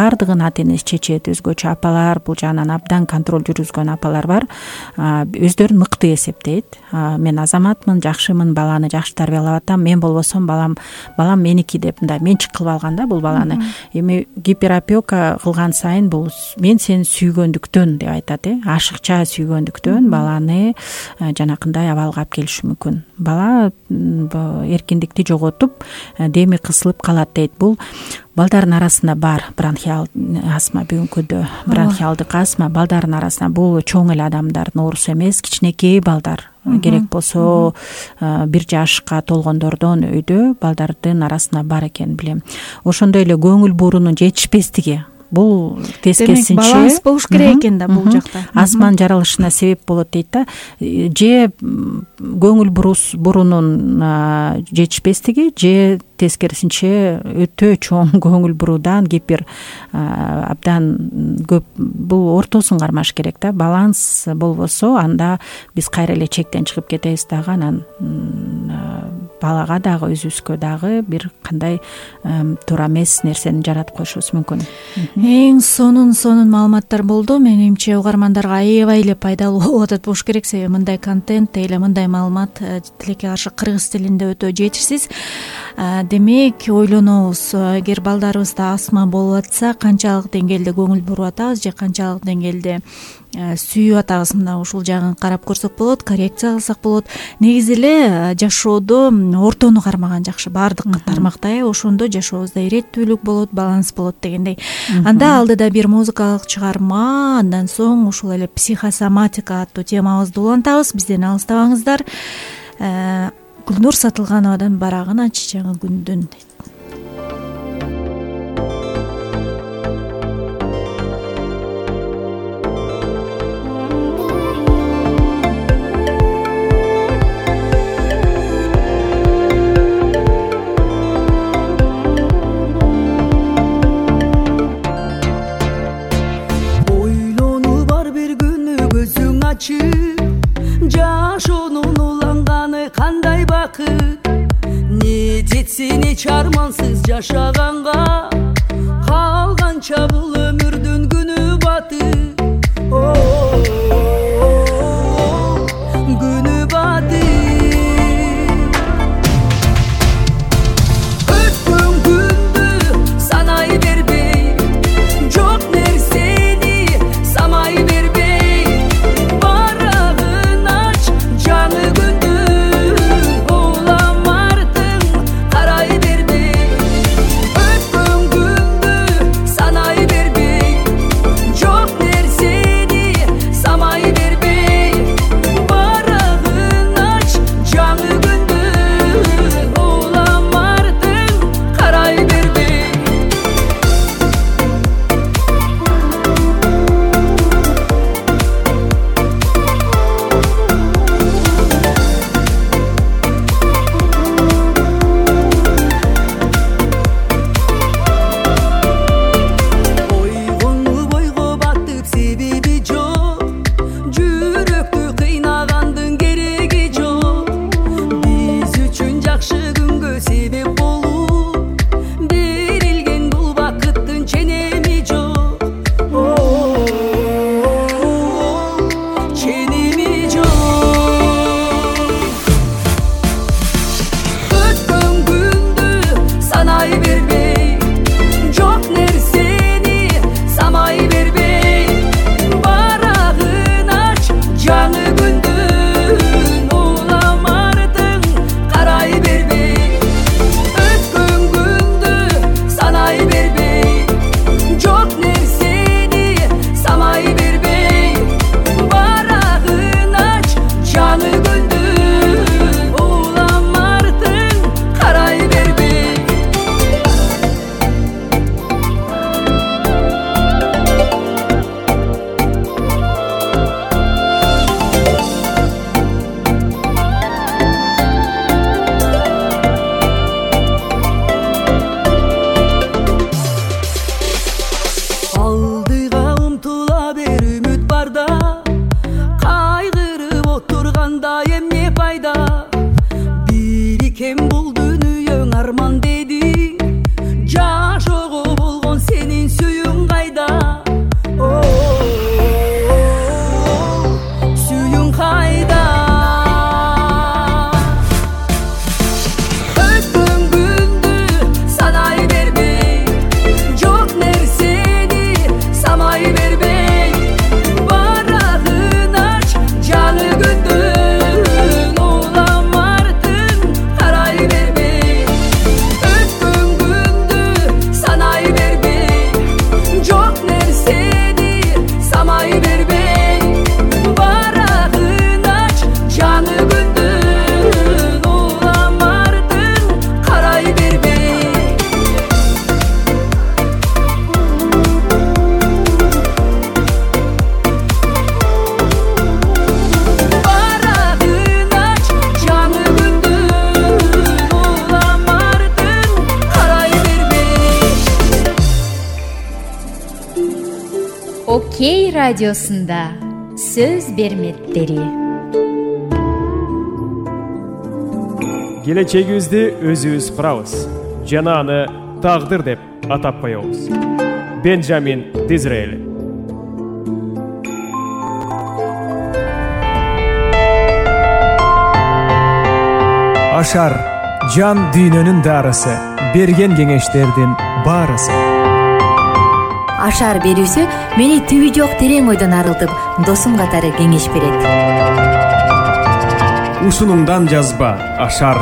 баардыгын ата энеси чечет. Өзгөчө апалар, бул жагынан абдан контроль жүргүзгөн апалар бар, өздөрүн мыкты эсептейт. Мен азаматмын, жакшымын, баланы жакшы тарбиялап атам, мен болбосом балам балам меники деп мындай менчик кылып алган да бул баланы. Эми гиперопека кылган сайын бул мен сени сүйгөндүктөн деп айтат, э ашыкча сүйгөндүктөн баланы жанакындай абалга алып келиши мүмкүн. Бала эркиндикти жоготуп, деми кысылып калат дейт. Бул балдардын арасында бар бронхиал астма, бүгүнкүдө бронхиалдык астма балдардын арасында. Бул чоң эле адамдардын оорусу эмес, кичинекей балдар, керек болсо бир жашка толгондордон өйдө балдардын арасында бар экенин билем. Ошондой эле көңүл буурунун жетишпестиги, бул тескерисинче баланс болуш керек экен да бул жакта. Астманын жаралышына себеп болот дейт да. Же көңүл бурунун жетишпестиги, же тескерисинче өтө чоң көңүл буруудан гипер абдан көп, бул ортосун кармаш керек да. Баланс болбосо анда биз кайра эле чектен чыгып кетебиз дагы, анан балага дагы өзүбүзгө дагы бир кандай туура эмес нерсени жаратып коюшубуз мүмкүн. Эң сонун сонун маалыматтар болду. Менимче угармандарга аябай эле пайдалуу болуп атат болуш керек, себеби мындай контент эле мындай маалымат тилекке каршы кыргыз тилинде өтө жетишсиз. Демек ойлонобуз, эгер балдарыбызда астма болуп атса канчалык деңгээлде көңүл буруп атабыз же канчалык деңгээлде сүйүп атабыз, мына ушул жагын карап көрсөк болот, коррекция кылсак болот. Негизи эле жашоодо ортону кармаган жакшы, баардык тармакта ошондо жашообузда иреттүүлүк болот, баланс болот дегендей. Анда алдыда бир музыкалык чыгарма, андан соң ушул эле психосоматика аттуу темабызды улантабыз. Бизден алыстабаңыздар. Гүлнур Сатылгановадан барагын ач жаңы күндүн. Ойлонуу бар бир күнү көзүң ачып, жашоонун уланганы кандай бакыт. Не жетсин эч армансыз жашаганга, калганча бул өмүрдүн күнү батып. Күнү батып. Өткөн күндү санай бербей, жок нерсени самай бербей, барагын ач жаңы күндү, улам артың карай бербей. Өткөн Окей радиосунда сөз берметтери. Келечегибизди өзүбүз курабыз жана аны тагдыр деп атап коебуз. Бенджамин Дизраэль. Ашар жан дүйнөнүн дарысы, берген кеңештердин баарысы. Ашар берүүсү мени түбү жок терең ойдон арылтып, досум катары кеңеш берет. Ушунумдан жазба Ашар.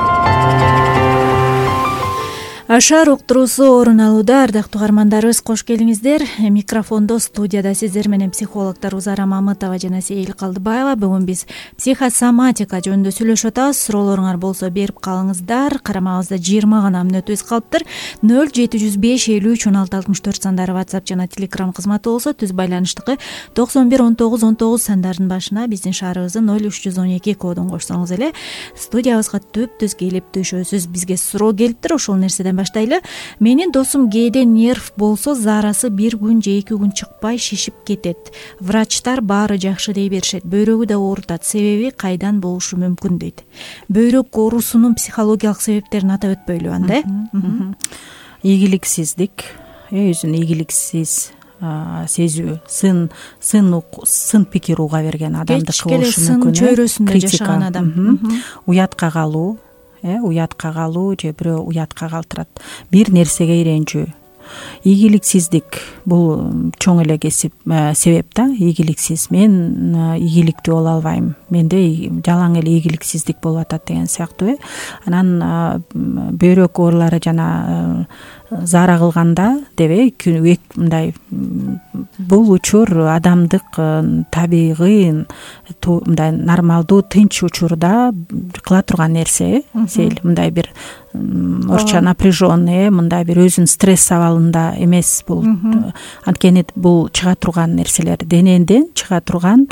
Ашар уктуруусу орун алууда. Ардактуу угармандарыбыз, кош келиңиздер. Микрофондо студияда сиздер менен психологдор Узара Мамытова жана Сейил Калдыбаева. Бүгүн биз психосоматика жөнүндө сүйлөшүп атабыз. Суроолоруңар болсо берип калыңыздар. Карамагыбызда жыйырма гана мүнөтүбүз калыптыр. ноль жети жүз беш элүү үч он алты алтымыш төрт сандары WhatsApp жана Telegram кызматы болсо, түз байланыштыкы токсон бир он тогуз он тогуз сандарынын башына биздин шаарыбыздын ноль үч жүз он эки кодун кошсоңуз эле студиябызга түп-түз келип түшөсүз. Бизге суроо келиптир, ошол нерседен баштайлы. Менин досум кээде нерв болсо зарасы бир күн же эки күн чыкпай шишип кетет. Врачтар баары жакшы дей беришет. Бөйрөгү да оорутат. Себеби кайдан болушу мүмкүн дейт. Бөйрөк оорусунун психологиялык себептерин атап өтпөйлү анда. Ийгиликсиздик, өзүн ийгиликсиз сезүү, сын сын сын пикир уга берген адамдыкы болушу мүмкүн. Сын чөйрөсүндө жашаган адам. Уятка калуу, уятка калуу же бирөө уятка калтырат. Бир нерсеге иренчүү. Ийгиликсиздик бул чоң эле кесип себеп да. Ийгиликсиз. Мен ийгиликтүү боло албайм. Менде жалаң эле ийгиликсиздик болуп атат деген сыяктуу. Анан бөйрөк оорулары жана зара кылганда дебей мындай бул учур адамдык табигый мындай нормалдуу тынч учурда кыла турган нерсе. Сел мындай бир орча напряженный, мындай бир өзүн стресс абалында эмес бул. Анткени бул чыга турган нерселер денеден чыга турган,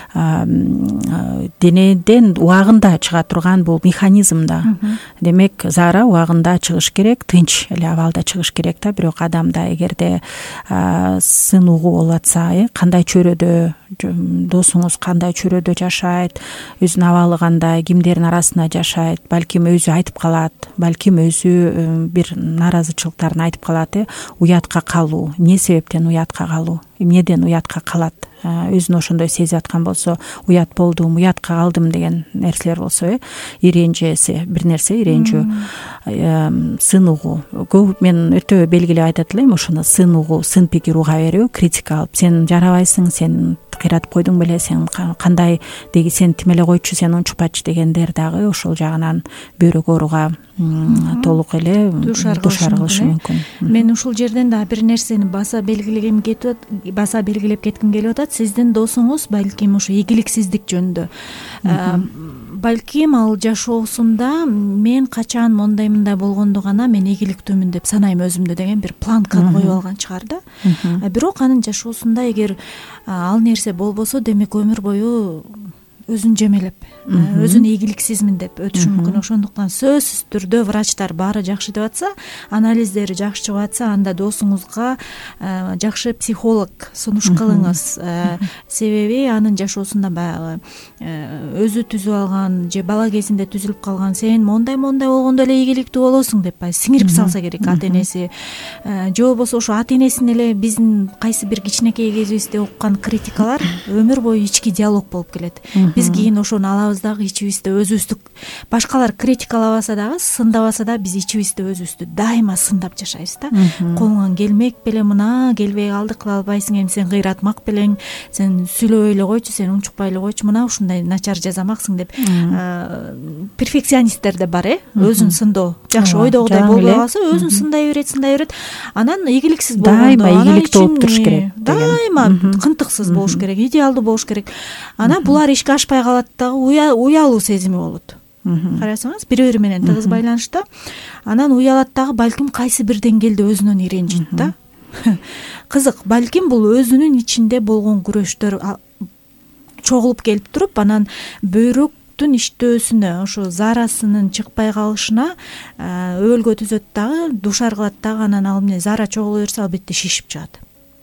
денеден убагында чыга турган бул механизм да. Демек зара убагында чыгыш керек, тынч эле абалда чыгыш керек да. Бирок адамда эгерде сын угуу болуп атса, кандай чөйрөдө досуңуз кандай чөйрөдө жашайт, өзүнүн абалы кандай, кимдердин арасында жашайт, балким өзү айтып калат, балким өзү бир наразычылыктарын айтып калат, э уятка калуу, эмне себептен уятка калуу, эмнеден уятка калат, өзүн ошондой сезип аткан болсо, уят болдум, уятка калдым деген нерселер болсо, э иренжеси бир нерсе, иренжүү, сын угуу. Көп мен өтө белгилеп айтат элем, ошону сын угуу, сын пикир уга берүү, критика алып, сен жарабайсың, сен кыйратып койдуң беле, сен кандай деги, сен тим эле койчу, сен унчукпачы дегендер дагы ошол жагынан бөйрөк ооруга толук эле душар кылышы мүмкүн. Мен ушул жерден да бир нерсени баса белгилегем кетип, баса белгилеп кетким келип атат. Сиздин досуңуз балким ушу ийгиликсиздик жөнүндө, балким ал жашоосунда мен качан мондай мындай болгондо гана мен ийгиликтүүмүн деп санайм өзүмдү деген бир планканы коюп алган чыгар да. Бирок анын жашоосунда эгер ал нерсе болбосо, демек өмүр бою өзүн жемелеп, өзүн ийгиликсизмин деп өтүшү мүмкүн. Ошондуктан сөзсүз түрдө врачтар баары жакшы деп атса, анализдери жакшы чыгып атса, анда досуңузга жакшы психолог сунуш кылыңыз. Себеби анын жашоосунда баягы өзү түзүп алган же бала кезинде түзүлүп калган, сен мондай-мондай болгондо эле ийгиликтүү болосуң деп сиңирип салса керек ата энеси. Же болбосо ошо ата энесин эле биздин кайсы бир кичинекей кезибизде уккан критикалар өмүр бою ички диалог болуп келет. Биз кийин ошону алабыз дагы ичибизде өзүбүздү, башкалар критикалабаса дагы, сындабаса да биз ичибизде өзүбүздү дайыма сындап жашайбыз да. Колуңан келмек беле, мына келбей калды, кыла албайсың, эми сен кыйратмак белең, сен сүйлөбөй эле койчу, сен унчукпай эле койчу, мына ушундай начар жазамаксың деп. Перфекционисттер да бар, э өзүн сындоо. Жакшы ойдогудай болбой калса, өзүн сындай берет, сындай берет. Анан ийгиликсиз болгондо, дайыма ийгиликтүү болуп туруш керек. Дайыма кынтыксыз болуш керек, идеалдуу болуш керек. Анан булар ишке ашпай калат дагы, уялуу сезими болот. Карасаңыз, бири-бири менен тыгыз байланышта. Анан уялат дагы, балким кайсы бир деңгээлде өзүнөн иренжит да. Кызык, балким бул өзүнүн ичинде болгон күрөштөр чогулуп келип туруп, анан бөйрөктүн иштөөсүнө, ошо зарасынын чыкпай калышына өбөлгө түзөт дагы, душар кылат дагы. Анан ал эмне, зара чогула берсе, албетте шишип чыгат.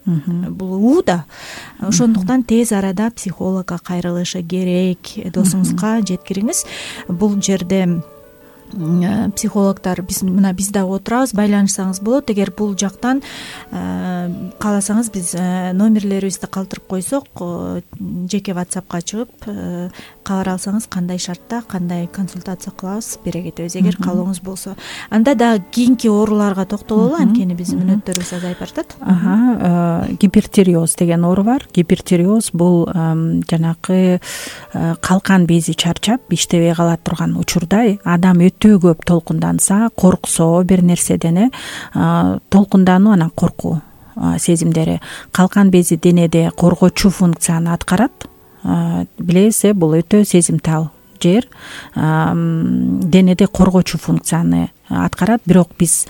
бул уу да. Ошондуктан тез арада психологко кайрылышы керек. Досуңузга жеткириңиз. Бул жерде психологдор биз мына биз дагы отурабыз, байланышсаңыз болот. Эгер бул жактан кааласаңыз биз номерлерибизди калтырып койсок, жеке WhatsAppка чыгып кабар алсаңыз кандай шартта кандай консультация кылабыз бере кетебиз, эгер каалооңуз болсо. Анда дагы кийинки ооруларга токтололу, анткени биздин мүнөттөрүбүз азайып баратат. Гипертиреоз деген оору бар. Гипертиреоз бул жанакы калкан бези чарчап иштебей кала турган учурда адам өтө көп толкунданса, корксо бир нерседен, толкундануу анан коркуу сезимдери калкан бези денеде коргоочу функцияны аткарат. Билесиз, бул өтө сезимтал жер, денеде коргоочу функцияны аткарат. Бирок биз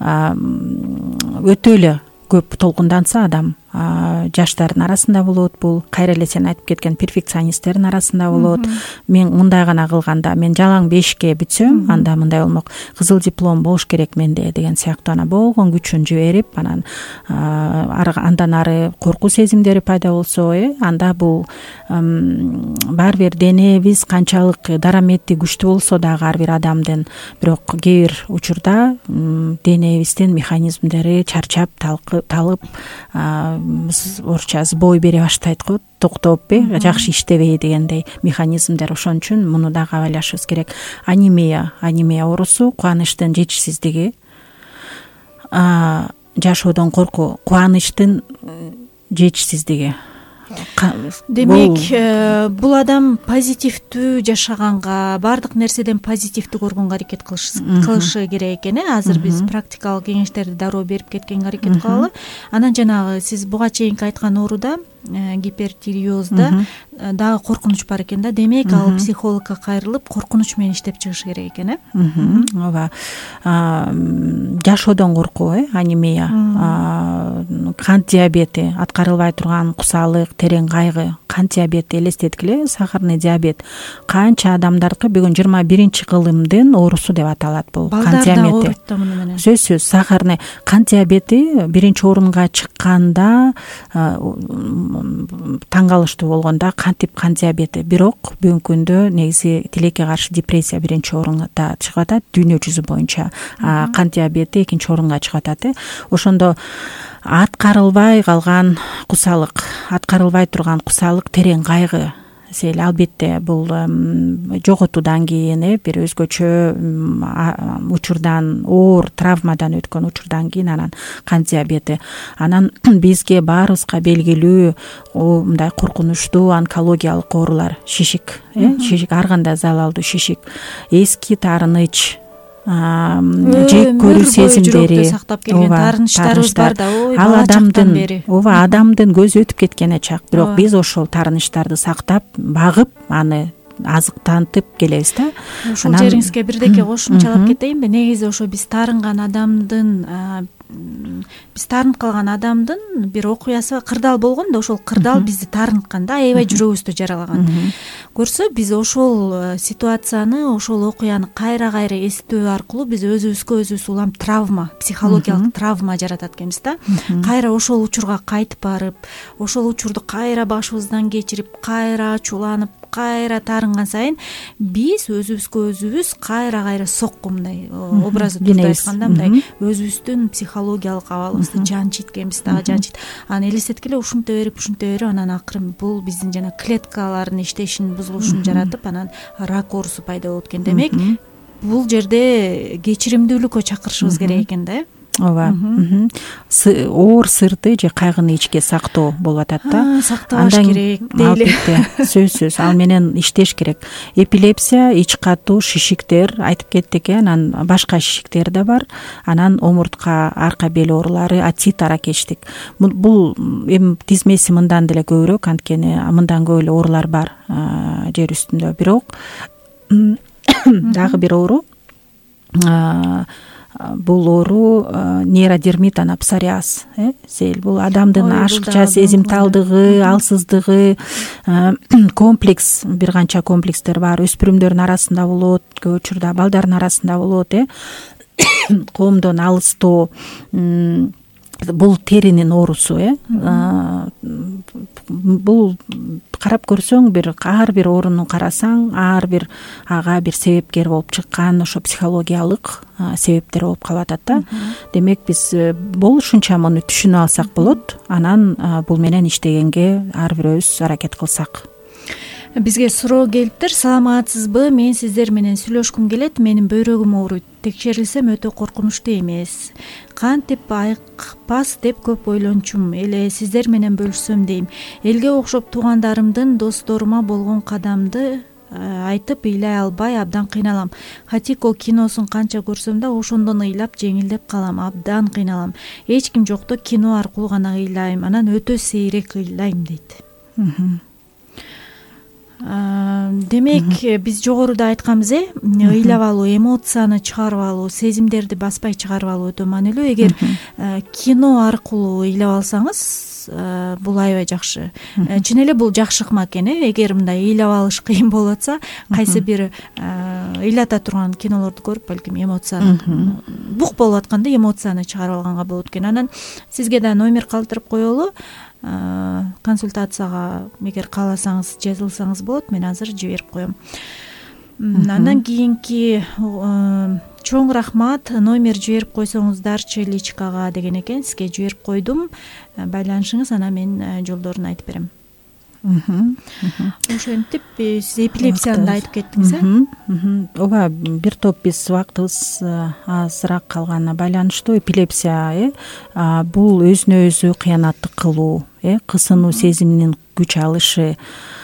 өтө эле көп толкунданса адам жаштардын арасында болот, бул кайра эле сен айтып кеткен перфекционисттердин арасында болот. Мен мындай гана кылганда, мен жалаң бешке бүтсөм, анда мындай болмок, кызыл диплом болуш керек менде деген сыяктуу ана болгон күчүн жиберип, анан андан ары коркуу сезимдери пайда болсо, анда бул баары бир денебиз канчалык дараметти күчтүү болсо дагы ар бир адамдын, бирок кээ бир учурда денебиздин механизмдери чарчап, талып, орусча сбой бере баштайт го, токтоппи, жакшы иштебей дегендей механизмдер. Ошон үчүн муну дагы абайлашыбыз керек. Анемия, анемия оорусу, кубанычтын жетишсиздиги, жашоодон коркуу, кубанычтын жетишсиздиги. Демек, бул адам позитивдүү жашаганга, баардык нерседен позитивдүү көргөнгө аракет кылышы керек экен. Азыр биз практикалык кеңештерди дароо берип кеткенге аракет кылалы. Анан жанагы сиз буга чейинки айткан ооруда, гипертиреозда дагы коркунуч бар экен да. Демек, ал психологко кайрылып, коркунуч менен иштеп чыгыш керек экен, э? Ооба. Жашоодон коркуу, э, анемия, кант диабети, аткарылбай турган кусалык, терең кайгы, кант диабети элестеткиле, сахарный диабет. Канча адамдардыкы бүгүн жыйырма биринчи кылымдын оорусу деп аталат бул кант диабети. Сөзсүз сахарный кант диабети биринчи орунга чыкканда таң калыштуу болгондо кантип кант диабети. Бирок бүгүнкү күндө негизи тилекке каршы депрессия биринчи орунда чыгып атат дүйнө жүзү боюнча. Кант диабети экинчи орунга чыгып атат. Ошондо аткарылбай калган кусалык, аткарылбай турган кусалык, терең кайгы, сел албетте бул жоготуудан кийин, бир өзгөчө учурдан, оор травмадан өткөн учурдан кийин анан кант диабети. Анан бизге баарыбызга белгилүү мындай коркунучтуу онкологиялык оорулар, шишик, э, шишик ар кандай залалдуу шишик, эски таарыныч, жек көрүү сезимдери, сактап келген таарынычтарыбыз бар да, ой, ал адамдын, ооба, адамдын көзү өтүп кеткен чак. Бирок биз ошол таарынычтарды сактап, багып, аны азыктантып келебиз да. Ошол жериңизге бирдеке кошумчалап кетейинби? Негизи ошо биз таарынган адамдын, биз таарынып калган адамдын бир окуясы кырдаал болгон да, ошол кырдаал бизди таарынткан да, аябай жүрөгүбүздү жаралаган. Көрсө биз ошол ситуацияны, ошол окуяны кайра-кайра эстөө аркылуу биз өзүбүзгө өзүбүз улам травма, психологиялык травма жаратат экенбиз да. Кайра ошол учурга кайтып барып, ошол учурду кайра башыбыздан кечирип, кайра ачууланып, кайра таарынган сайын биз өзүбүзгө өзүбүз кайра-кайра сокку, мындай образы түрдө айтканда, мындай өзүбүздүн психологиялык абалыбызды жанчыйт экенбиз дагы, жанчыйт. Аны элестеткиле, ушинте берип, ушинте берип, анан акырын бул биздин жана клеткалардын иштешин бузулушун жаратып, анан рак оорусу пайда болот экен. Демек, бул жерде кечиримдүүлүккө чакырышыбыз керек экен да. Ооба. Оор сырты же кайгыны ичке сактоо болуп атат да. Сакташ керек дейли. Сөзсүз ал менен иштеш керек. Эпилепсия, ич катуу шишиктер айтып кеттик, анан башка шишиктер да бар. Анан омуртка, арка бел оорулары, отит, аракечтик. Бул эми тизмеси мындан деле көбүрөөк, анткени мындан көп эле оорулар бар жер үстүндө. Бирок дагы бир оору, бул оору нейродермит анапсориаз, э, сел бул адамдын ашыкча сезимталдыгы, алсыздыгы, комплекс, бир канча комплекстер бар. Өспүрүмдөрдүн арасында болот, көп учурда балдардын арасында болот, э. Коомдон алыстоо, бул теринин оорусу э бул карап көрсөң бир ар бир ооруну карасаң ар бир ага бир себепкер болуп чыккан ошо психологиялык себептер болуп калып атат да. Демек биз болушунча муну түшүнүп алсак болот, анан бул менен иштегенге ар бирөөбүз аракет кылсак. Бизге суроо келиптир. Саламатсызбы? Мен сиздер менен сүйлөшкүм келет. Менин бөйрөгүм ооруйт. Текшерилсем өтө коркунучтуу эмес. Кантип айыкпас деп көп ойлончумун. Эле сиздер менен бөлүшсөм дейм. Элге окшоп туугандарымдын, досторума болгон кадамды айтып ыйлай албай абдан кыйналам. Хатико киносун канча көрсөм да ошондон ыйлап жеңилдеп калам, абдан кыйналам. Эч ким жокто кино аркылуу гана ыйлайм, анан өтө сейрек ыйлайм дейт. Демек биз жогоруда айтканбыз э ыйлап алуу, эмоцияны чыгарып алуу, сезимдерди баспай чыгарып алуу өтө маанилүү. Эгер кино аркылуу ыйлап алсаңыз, бул аябай жакшы. Чын эле бул жакшы ыкма экен э. Эгер мындай ыйлап алыш кыйын болуп атса, кайсы бир ыйлата турган кинолорду көрүп балким эмоцияны бук болуп атканда эмоцияны чыгарып алганга болот экен. Анан сизге да номер калтырып коелу. Консультацияга эгер кааласаңыз жазылсаңыз болот, мен азыр жиберип коем. Андан кийинки чоң рахмат, номер жиберип койсоңуздарчы личкага деген экен, сизге жиберип койдум. Байланышыңыз, анан мен жолдорун айтып берем. Ошентип сиз эпилепсияны айтып кеттиңиз э? Ооба, бир топ биз убактыбыз азыраак калганына байланыштуу. Эпилепсия э бул өзүнө өзү кыянаттык кылуу, э кысынуу сезиминин күч алышы,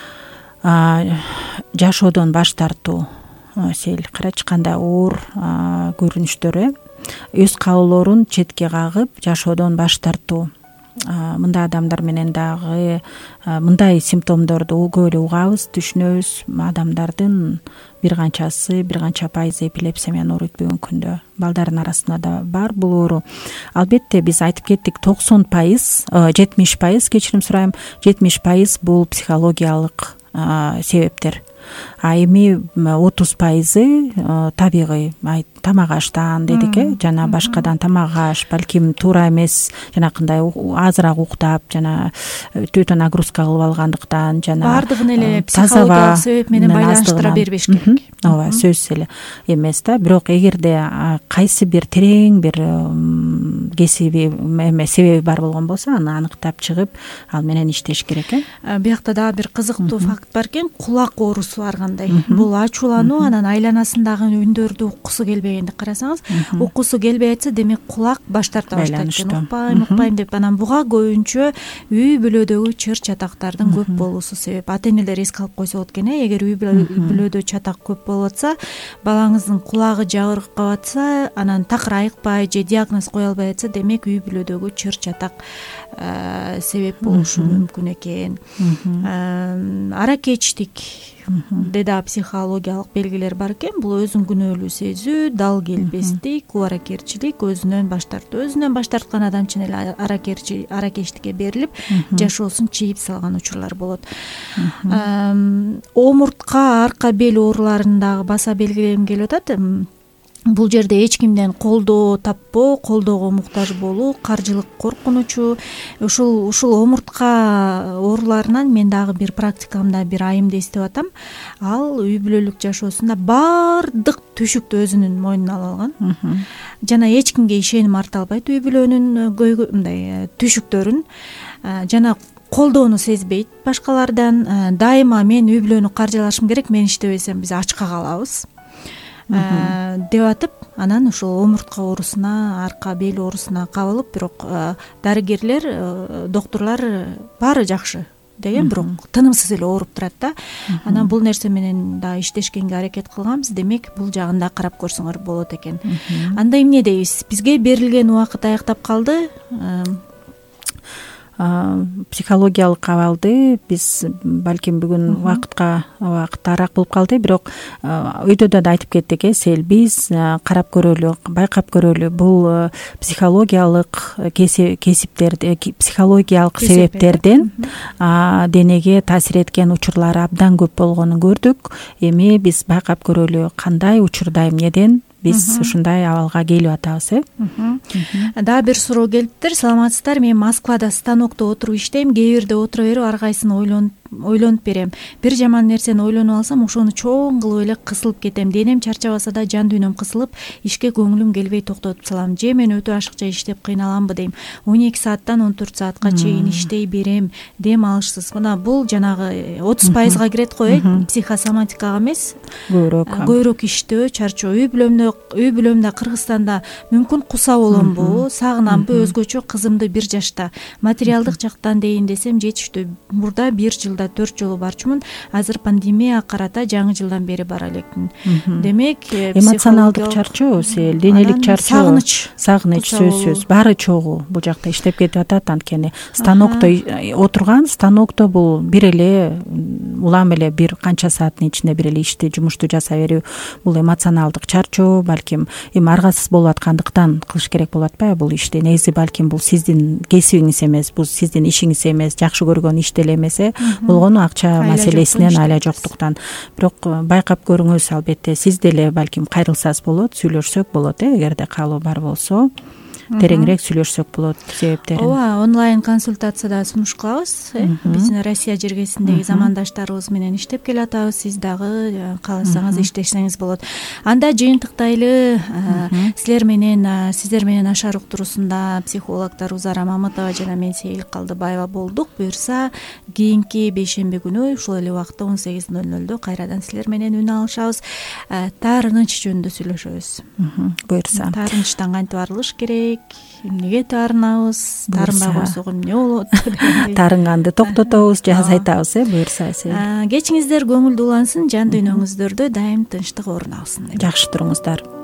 жашоодон баш тартуу, сел карачы кандай оор көрүнүштөр э өз каалоолорун четке кагып жашоодон баш тартуу. Мындай адамдар менен дагы мындай симптомдорду көп эле угабыз, түшүнөбүз. Адамдардын бир канчасы, бир канча пайызы эпилепсия менен ооруйт бүгүнкү күндө. Балдардын арасында да бар бул оору. Албетте биз айтып кеттик, токсон пайыз, жетимиш пайыз, кечирим сурайм, жетимиш пайыз бул психологиялык себептер. А эми отуз пайызы табигый, тамак аштан дедик э, жана башкадан тамак аш, балким туура эмес, жанакындай азыраак уктап, жана өтө нагрузка кылып алгандыктан, жана баардыгын эле психологиялык себеп менен байланыштыра бербеш керек. Ооба, сөзсүз эле эмес да. Бирок эгерде кайсы бир терең бир кесиби эме себеби бар болгон болсо, аны аныктап чыгып, ал менен иштеш керек э. Биякта дагы бир кызыктуу факт бар экен. Кулак оорусу бар кандай. Бул ачуулануу, анан айланасындагы үндөрдү уккусу келбегенди карасаңыз, уккусу келбей атса, демек кулак баш тарта баштайт экен. Укпайм, укпайм деп, анан буга көбүнчө үй бүлөдөгү чыр чатактардын көп болуусу себеп. Ата энелер эске алып койсо болот экен э. Эгер үй бүлөдө чатак көп болуп атса, балаңыздын кулагы жабыркап атса, анан такыр айыкпай же диагноз кое албай атса, демек үй бүлөдөгү чыр чатак себеп болушу мүмкүн экен. Аракечтик деда психологиялык белгилер бар экен. Бул өзүн күнөөлүү сезүү, дал келбестик, кубаракерчилик, өзүнөн баш тартуу. Өзүнөн баш тарткан адам чын эле аракерчи, аракештикке берилип, жашоосун чийип салган учурлар болот. Омуртка, арка бел ооруларындагы баса белгилегим келип атат. Бул жерде эч кимден колдоо таппоо, колдоого муктаж болуу, каржылык коркунучу, ушул ушул омуртка ооруларынан мен дагы бир практикамда бир айымды эстеп атам. Ал үй бүлөлүк жашоосунда баардык түшүктү өзүнүн мойнуна ала алган. Жана эч кимге ишеним арта албайт үй бүлөнүн мындай түшүктөрүн. Жана колдоону сезбейт башкалардан. Дайыма мен үй бүлөнү каржылашым керек, мен иштебесем биз ачка калабыз деп атып, анан ушул омуртка оорусуна, арка бел оорусуна кабылып, бирок дарыгерлер, доктурлар баары жакшы деген, бирок тынымсыз эле ооруп турат да. Анан бул нерсе менен да иштешкенге аракет кылганбыз. Демек, бул жагын да карап көрсөңөр болот экен. Анда эмне дейбиз? Бизге берилген убакыт аяктап калды. Психологиялык абалды биз балким бүгүн убакытка убакыттаараак болуп калды, бирок өйдө да айтып кеттик э, сел биз карап көрөлү, байкап көрөлү, бул психологиялык кесиптерди, психологиялык себептерден денеге таасир эткен учурлар абдан көп болгонун көрдүк. Эми биз байкап көрөлү, кандай учурда эмнеден биз ушундай абалга келип атабыз э дагы бир суроо келиптир. Саламатсыздар, мен Москвада станокто отуруп иштейм. Кээ бирде отура берип ар кайсын ойлонуп ойлонуп берем. Бир жаман нерсени ойлонуп алсам, ошону чоң кылып эле кысылып кетем. Денем чарчабаса да жан дүйнөм кысылып, ишке көңүлүм келбей токтотуп салам. Же мен өтө ашыкча иштеп кыйналамбы дейм. он эки сааттан он төрт саатка чейин иштей берем. Дем алышсыз. Мына бул жанагы отуз пайызга кирет го, э психосоматикага эмес, көбүрөөк көбүрөөк иштөө, чарчоо. Үй бүлөмдө үй бүлөмдө Кыргызстанда мүмкүн куса боломбу, сагынамбы өзгөчө кызымды бир жашта. Материалдык жактан дейин десем жетиштүү. Мурда бир жылда төрт жолу барчумун. Азыр пандемияга карата жаңы жылдан бери бара элекмин. Демек, эмоционалдык чарчоо, сел, денелик чарчоо, сагыныч, сагыныч сөзсүз баары чогуу бул жакта иштеп кетип атат. Анткени станокто отурган, станокто бул бир эле улам эле бир канча сааттын ичинде бир эле ишти, жумушту жасай берүү, бул эмоционалдык чарчоо, балким эми аргасыз болуп аткандыктан кылыш керек болуп атпайбы бул ишти. Негизи балким бул сиздин кесибиңиз эмес, бул сиздин ишиңиз эмес, жакшы көргөн иш деле эмес э. Болгону акча маселесинен, айла жоктуктан. Бирок байкап көрүңүз, албетте сиз деле балким кайрылсаңыз болот, сүйлөшсөк болот э, эгерде каалоо бар болсо. Тереңирээк сүйлөшсөк болот себептерин. Ооба, онлайн консультацияда сунуш кылабыз. Биздин Россия жергесиндеги замандаштарыбыз менен иштеп келатабыз. Сиз дагы кааласаңыз иштесеңиз болот. Анда жыйынтыктайлы, силер менен сиздер менен Ашар уктуруусунда психологдор Узара Мамытова жана мен Сейил Калдыбаева болдук. Буюрса, кийинки бейшемби күнү ушул эле убакытта он сегиз ноль нолдо кайрадан силер менен үн алышабыз. Таарыныч жөнүндө сүйлөшөбүз. Буюрса. Таарынычтан кантип арылыш керек? Эмнеге таарынабыз? Таарынбай койсок эмне болот? Таарынганды токтотобуз, же азайтабыз э, буюрса. Кечиңиздер көңүлдүү улансын, жан дүйнөңүздөрдө дайым тынчтык орун алсын. Жакшы туруңуздар.